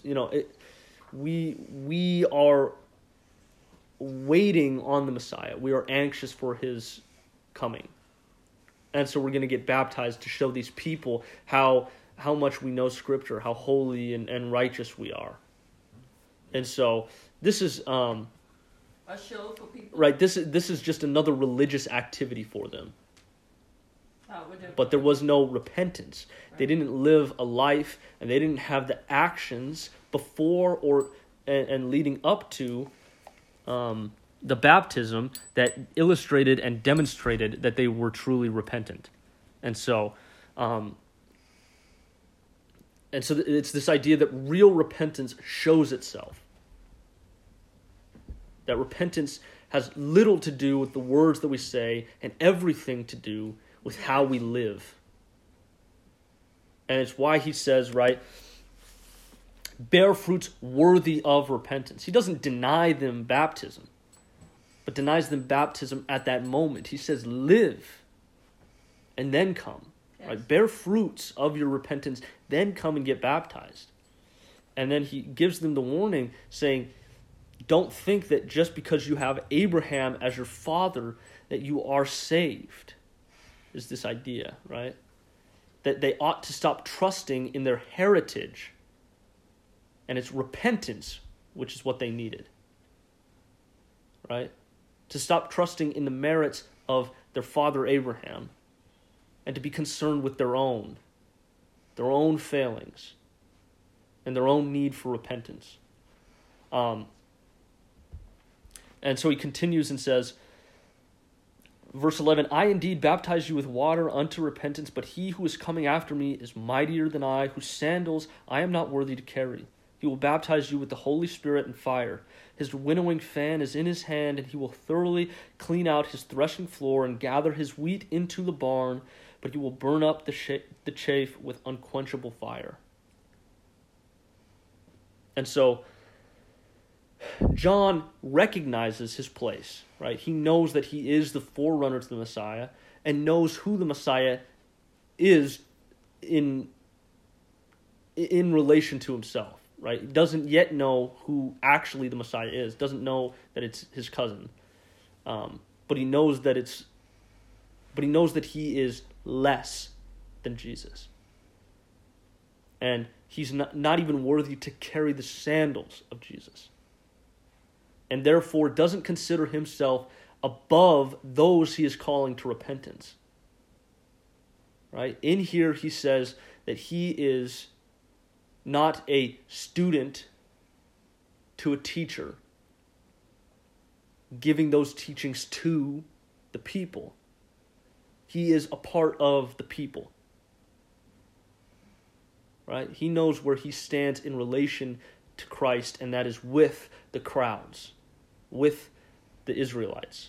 we are waiting on the Messiah. We are anxious for his coming. And so we're going to get baptized to show these people how much we know Scripture, how holy and righteous we are. And so this is
A show for people.
right. This is just another religious activity for them. But there was no repentance.
Right.
They didn't live a life, and they didn't have the actions before and leading up to the baptism that illustrated and demonstrated that they were truly repentant. And so it's this idea that real repentance shows itself. That repentance has little to do with the words that we say and everything to do with how we live. And it's why he says, right, bear fruits worthy of repentance. He doesn't deny them baptism, but denies them baptism at that moment. He says, live and then come.
Yes.
Right? Bear fruits of your repentance, then come and get baptized. And then he gives them the warning saying, don't think that just because you have Abraham as your father that you are saved, is this idea, right? That they ought to stop trusting in their heritage And it's repentance, which is what they needed. Right? To stop trusting in the merits of their father Abraham and to be concerned with their own failings and their own need for repentance. And so he continues and says, verse 11, I indeed baptize you with water unto repentance, but he who is coming after me is mightier than I, whose sandals I am not worthy to carry. He will baptize you with the Holy Spirit and fire. His winnowing fan is in his hand, and he will thoroughly clean out his threshing floor and gather his wheat into the barn, but he will burn up the chaff with unquenchable fire. And so John recognizes his place, right? He knows that he is the forerunner to the Messiah and knows who the Messiah is in relation to himself, right? He doesn't yet know who actually the Messiah is, doesn't know that it's his cousin. But he knows that he is less than Jesus. And he's not even worthy to carry the sandals of Jesus. And therefore doesn't consider himself above those he is calling to repentance. Right? In here he says that he is not a student to a teacher, giving those teachings to the people. He is a part of the people. Right? He knows where he stands in relation to Christ, and that is with the crowds, with the Israelites.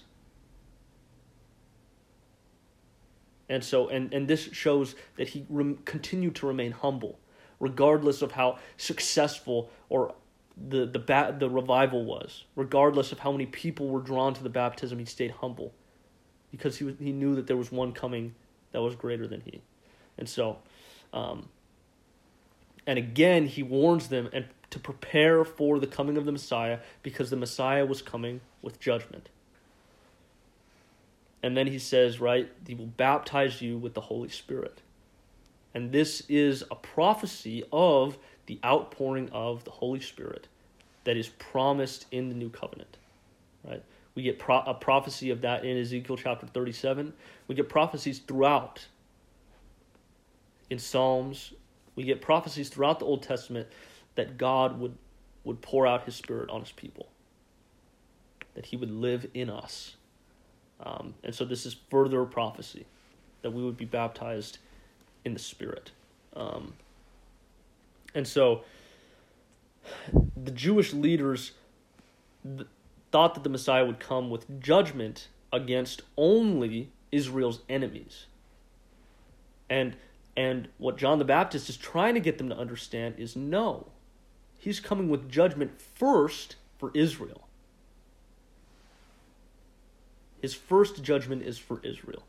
And so, and this shows that he continued to remain humble, regardless of how successful or the revival was, regardless of how many people were drawn to the baptism. He stayed humble, because he knew that there was one coming that was greater than he. And so, and again, he warns them and to prepare for the coming of the Messiah, because the Messiah was coming with judgment. And then he says, right, he will baptize you with the Holy Spirit. And this is a prophecy of the outpouring of the Holy Spirit that is promised in the new covenant. Right? We get a prophecy of that in Ezekiel chapter 37. We get prophecies throughout in Psalms. We get prophecies throughout the Old Testament that God would pour out his Spirit on his people, that he would live in us. And so this is further prophecy, that we would be baptized in the Spirit. And so the Jewish leaders thought that the Messiah would come with judgment against only Israel's enemies. And what John the Baptist is trying to get them to understand is no, he's coming with judgment first for Israel. His first judgment is for Israel.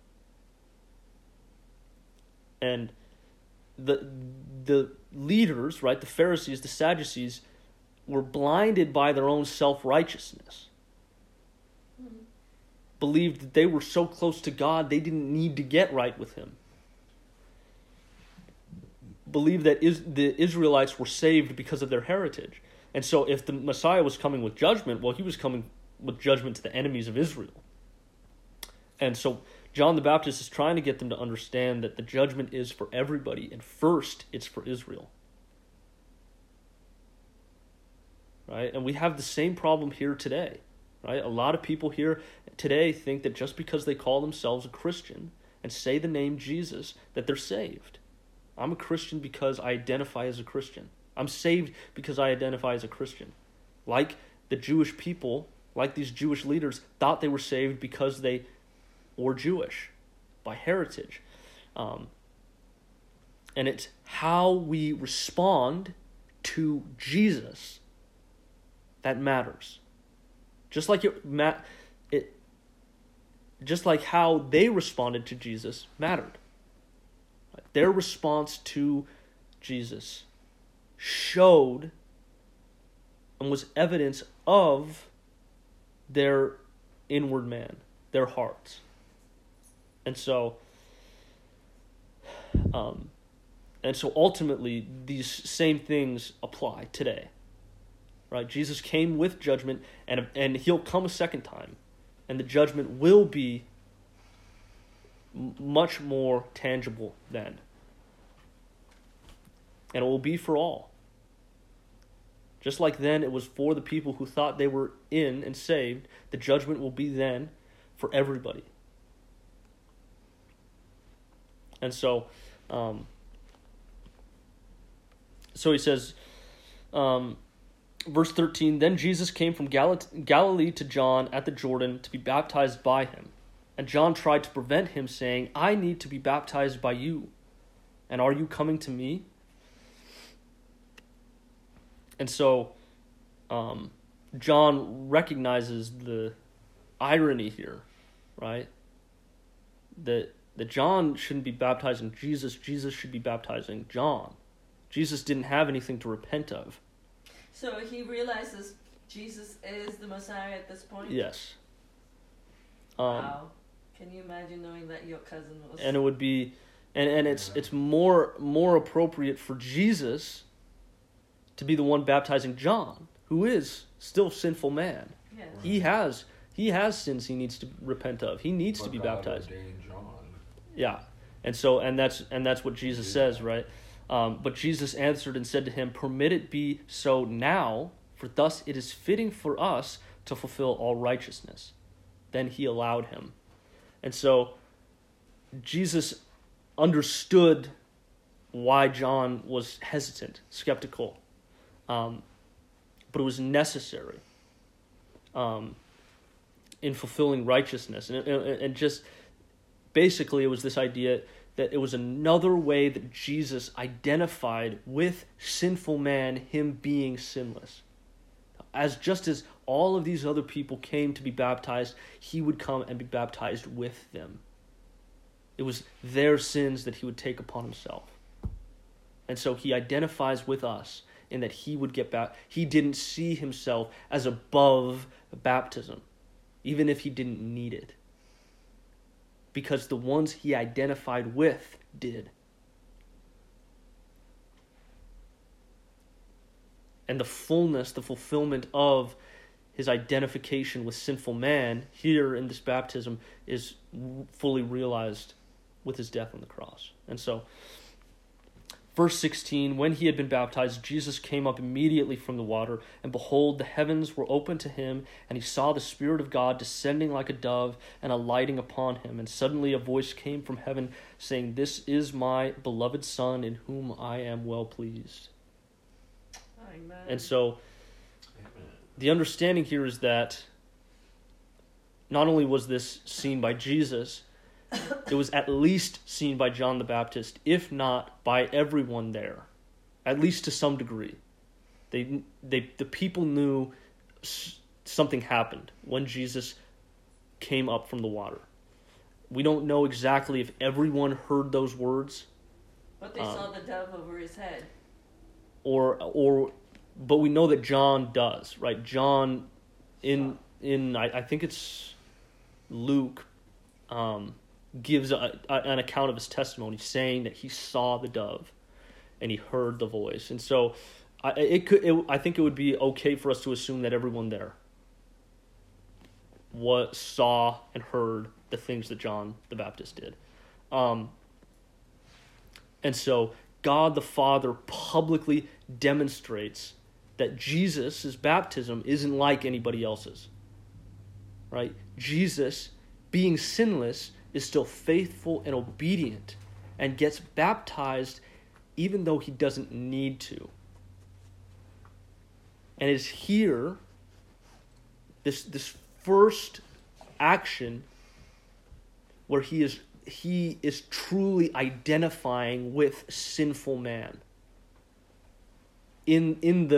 And the leaders, right, the Pharisees, the Sadducees, were blinded by their own self-righteousness. Mm-hmm. Believed that they were so close to God, they didn't need to get right with him. Believed that the Israelites were saved because of their heritage. And so if the Messiah was coming with judgment, well, he was coming with judgment to the enemies of Israel. And so John the Baptist is trying to get them to understand that the judgment is for everybody, and first it's for Israel. Right? And we have the same problem here today. Right? A lot of people here today think that just because they call themselves a Christian and say the name Jesus, that they're saved. I'm a Christian because I identify as a Christian. I'm saved because I identify as a Christian. Like the Jewish people, like these Jewish leaders, thought they were saved because they were Jewish by heritage. And it's how we respond to Jesus that matters. Just like just like how they responded to Jesus mattered. Their response to Jesus showed and was evidence of their inward man, their hearts. And so ultimately, these same things apply today. right? Jesus came with judgment, and he'll come a second time, and the judgment will be much more tangible then. And it will be for all. Just like then it was for the people who thought they were in and saved, the judgment will be then for everybody. And so he says, verse 13, then Jesus came from Galilee to John at the Jordan to be baptized by him. And John tried to prevent him, saying, I need to be baptized by you, and are you coming to me? And so John recognizes the irony here, right? That John shouldn't be baptizing Jesus. Jesus should be baptizing John. Jesus didn't have anything to repent of.
So he realizes Jesus is the Messiah at this point?
Yes.
Wow. Can you imagine knowing that your cousin was...
And it would be... And it's more appropriate for Jesus to be the one baptizing John, who is still sinful man.
Yes.
Right. He has sins he needs to repent of. He needs to be baptized.
John.
Yeah. And that's what Jesus says, right? But Jesus answered and said to him, permit it be so now, for thus it is fitting for us to fulfill all righteousness. Then he allowed him. And so Jesus understood why John was hesitant, skeptical. But it was necessary in fulfilling righteousness. And just basically it was this idea that it was another way that Jesus identified with sinful man, him being sinless. Just as all of these other people came to be baptized, he would come and be baptized with them. It was their sins that he would take upon himself. And so he identifies with us in that he would get back. He didn't see himself as above baptism, even if he didn't need it. Because the ones he identified with did. And the fullness, the fulfillment of his identification with sinful man here in this baptism is fully realized with his death on the cross. And so, verse 16, when he had been baptized, Jesus came up immediately from the water, and behold, the heavens were opened to him, and he saw the Spirit of God descending like a dove and alighting upon him. And suddenly a voice came from heaven, saying, this is my beloved Son, in whom I am well pleased.
Amen.
And so, the understanding here is that not only was this seen by Jesus, it was at least seen by John the Baptist, if not by everyone there, at least to some degree. The people knew something happened when Jesus came up from the water. We don't know exactly if everyone heard those words.
But they saw the dove over his head.
But we know that John does, right? John, I think it's Luke, gives an account of his testimony, saying that he saw the dove and he heard the voice. And so I think it would be okay for us to assume that everyone there saw and heard the things that John the Baptist did. And so God the Father publicly demonstrates that Jesus' baptism isn't like anybody else's. Right? Jesus, being sinless, is still faithful and obedient and gets baptized even though he doesn't need to. And it's here, this first action where he is truly identifying with sinful man in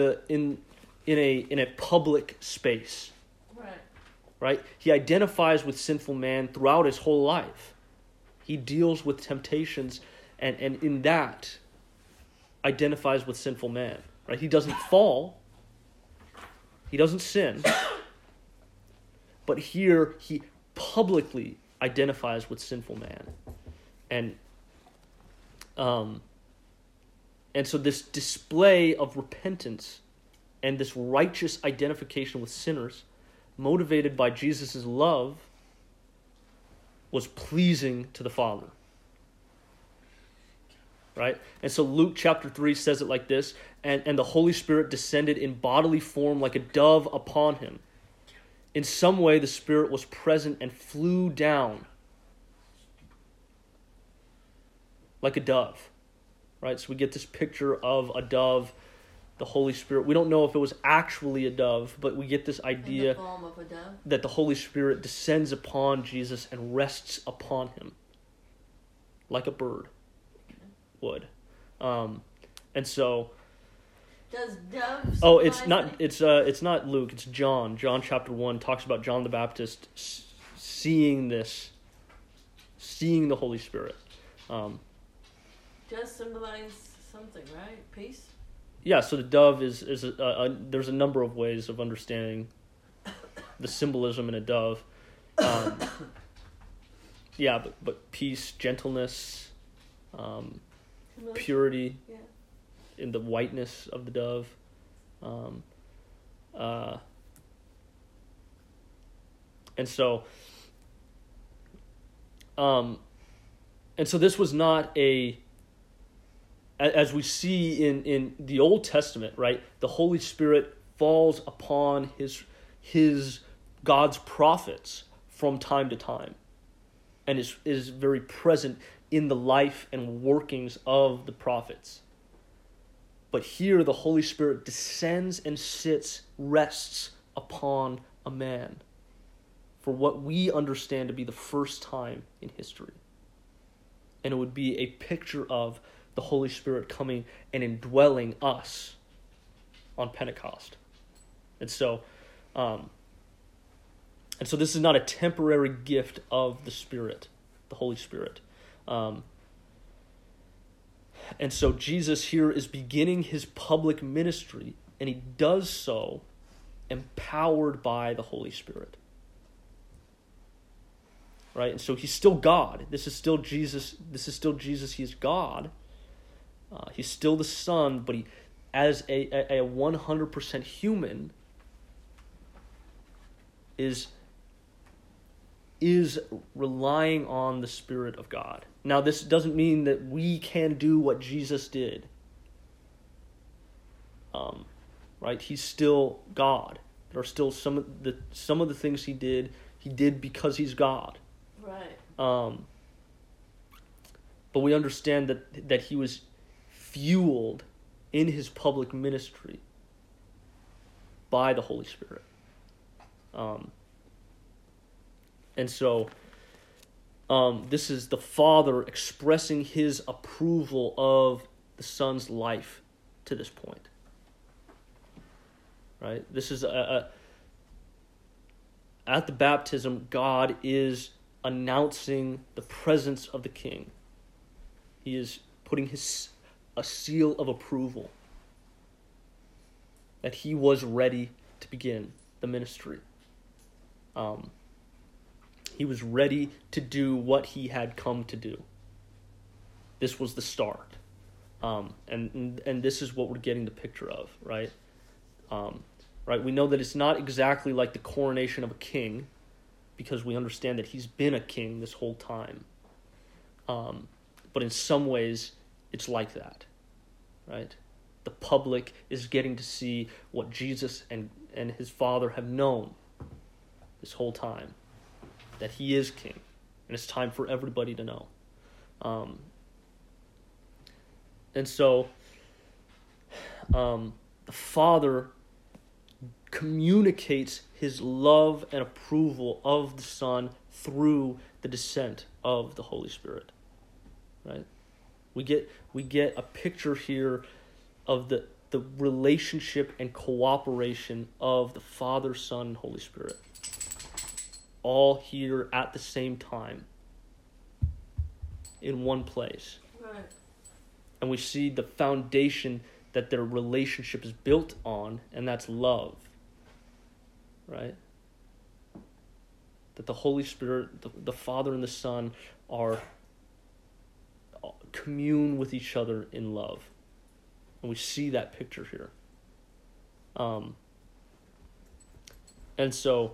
a public space. Right? He identifies with sinful man throughout his whole life. He deals with temptations and in that identifies with sinful man. Right? He doesn't fall. He doesn't sin. But here he publicly identifies with sinful man. And so this display of repentance and this righteous identification with sinners, motivated by Jesus' love, was pleasing to the Father. Right? And so Luke chapter 3 says it like this, and the Holy Spirit descended in bodily form like a dove upon him. In some way the Spirit was present and flew down like a dove. Right? So we get this picture of a dove, the Holy Spirit. We don't know if it was actually a dove, but we get this idea
in the form of a dove.
That the Holy Spirit descends upon Jesus and rests upon him like a bird would. And so
Does dove
it's not Luke, it's John. John chapter 1 talks about John the Baptist seeing the Holy Spirit.
does symbolize something, right? Peace?
Yeah, so the dove is there's a number of ways of understanding the symbolism in a dove. Yeah, but peace, gentleness, purity,
Yeah.
in the whiteness of the dove. And so this was not as we see in the Old Testament, right? The Holy Spirit falls upon his God's prophets from time to time, and is very present in the life and workings of the prophets. But here the Holy Spirit descends and rests upon a man for what we understand to be the first time in history. And it would be a picture of the Holy Spirit coming and indwelling us on Pentecost. And so this is not a temporary gift of the Spirit, the Holy Spirit. And so Jesus here is beginning his public ministry, and he does so empowered by the Holy Spirit. Right? And so he's still God. This is still Jesus. He is God. He's still the Son, but he, as a 100% human, is relying on the Spirit of God. Now, this doesn't mean that we can do what Jesus did. Right? He's still God. There are still some of the things he did because he's God.
Right.
But we understand that he was fueled in his public ministry by the Holy Spirit. And so this is the Father expressing his approval of the Son's life to this point. Right? This is at the baptism, God is announcing the presence of the King. He is putting a seal of approval that he was ready to begin the ministry. He was ready to do what he had come to do. This was the start. And this is what we're getting the picture of, right? Right? We know that it's not exactly like the coronation of a king, because we understand that he's been a king this whole time. But in some ways, it's like that, right? The public is getting to see what Jesus and his Father have known this whole time, that he is king, and it's time for everybody to know. And so the Father communicates his love and approval of the Son through the descent of the Holy Spirit. Right? We get a picture here of the relationship and cooperation of the Father, Son, and Holy Spirit, all here at the same time in one place.
Right.
And we see the foundation that their relationship is built on, and that's love. Right? That the Holy Spirit, the Father and the Son commune with each other in love. And we see that picture here. And so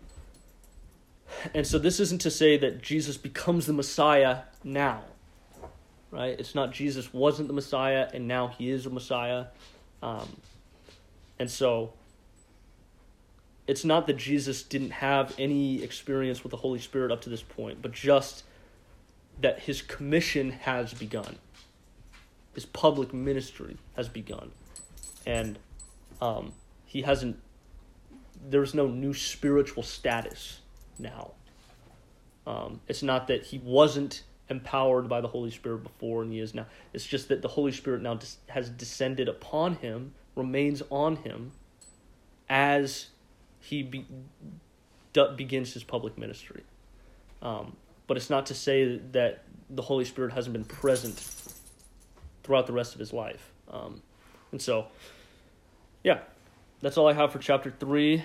this isn't to say that Jesus becomes the Messiah now, right? It's not Jesus wasn't the Messiah and now he is the Messiah. And so it's not that Jesus didn't have any experience with the Holy Spirit up to this point, but just that his commission has begun. His public ministry has begun. And he hasn't, there's no new spiritual status now. It's not that he wasn't empowered by the Holy Spirit before and he is now. It's just that the Holy Spirit now has descended upon him, remains on him, as he begins his public ministry. But it's not to say that the Holy Spirit hasn't been present throughout the rest of his life. And so, yeah, that's all I have for chapter 3.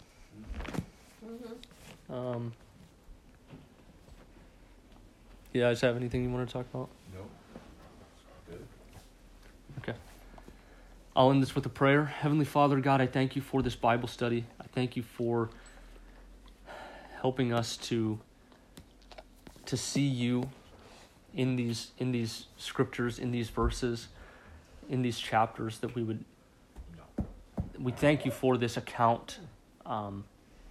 You guys have anything you want to talk about?
No. Good.
Okay. I'll end this with a prayer. Heavenly Father, God, I thank you for this Bible study. I thank you for helping us to see you in these scriptures, in these verses, in these chapters, that we thank you for this account. And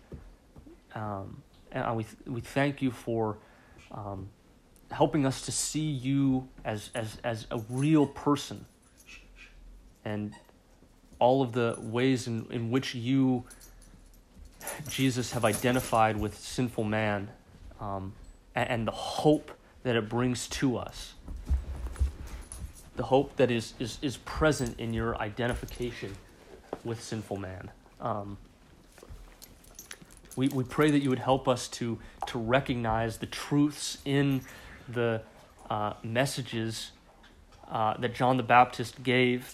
we thank you for helping us to see you as a real person, and all of the ways in which you, Jesus, have identified with sinful man, and the hope that it brings to us. The hope that is present in your identification with sinful man. We pray that you would help us to recognize the truths in the messages that John the Baptist gave,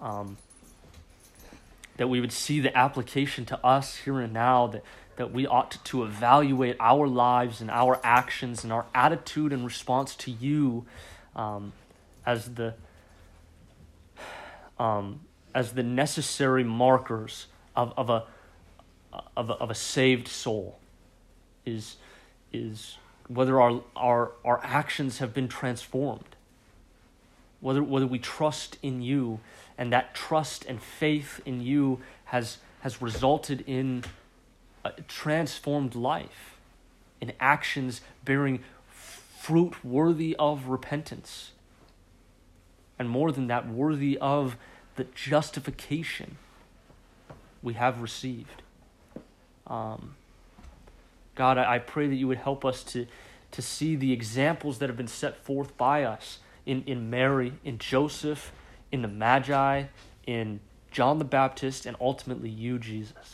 that we would see the application to us here and now, that we ought to evaluate our lives and our actions and our attitude and response to you as the necessary markers of a saved soul, is whether our actions have been transformed, whether we trust in you, and that trust and faith in you has resulted in a transformed life, in actions bearing fruit worthy of repentance, and more than that, worthy of the justification we have received. God, I pray that you would help us to see the examples that have been set forth by us in Mary, in Joseph, in the Magi, in John the Baptist, and ultimately you, Jesus.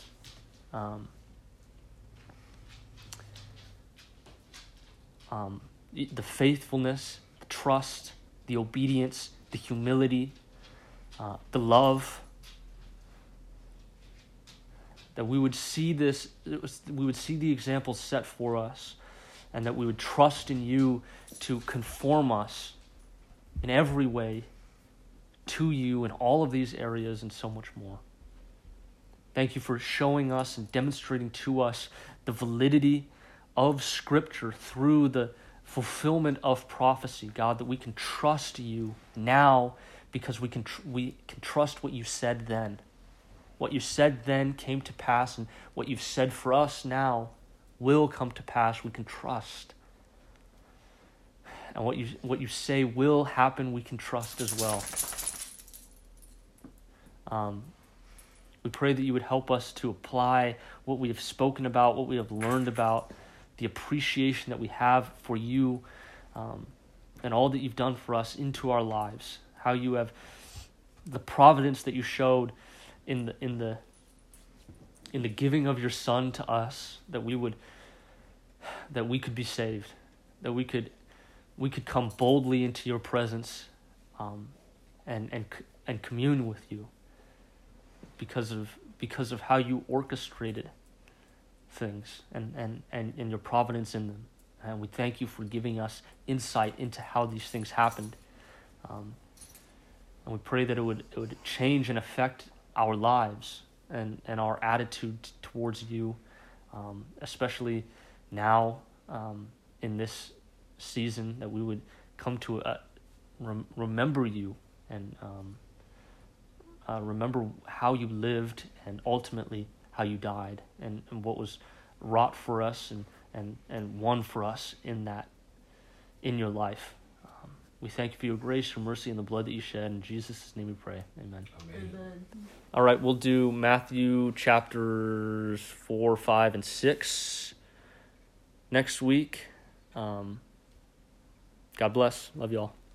The faithfulness, the trust, the obedience, the humility, the love, that we would see this, we would see the examples set for us, and that we would trust in you to conform us in every way to you in all of these areas and so much more. Thank you for showing us and demonstrating to us the validity of Scripture through the fulfillment of prophecy, God, that we can trust you now because we can trust what you said then. What you said then came to pass, and what you've said for us now will come to pass. We can trust. And what you say will happen, we can trust as well. We pray that you would help us to apply what we have spoken about, what we have learned about, the appreciation that we have for you, and all that you've done for us into our lives. How you have, the providence that you showed in the giving of your Son to us, that we could be saved, that we could come boldly into your presence, and commune with you, because of how you orchestrated things and your providence in them. And we thank you for giving us insight into how these things happened. And we pray that it would change and affect our lives and our attitude towards you, especially now in this season, that we would come to remember you and remember how you lived and ultimately how you died and what was wrought for us and won for us in your life. We thank you for your grace, your mercy, and the blood that you shed. In Jesus' name we pray. Amen.
Amen.
All right, we'll do Matthew chapters 4, 5, and 6 next week. God bless. Love you all.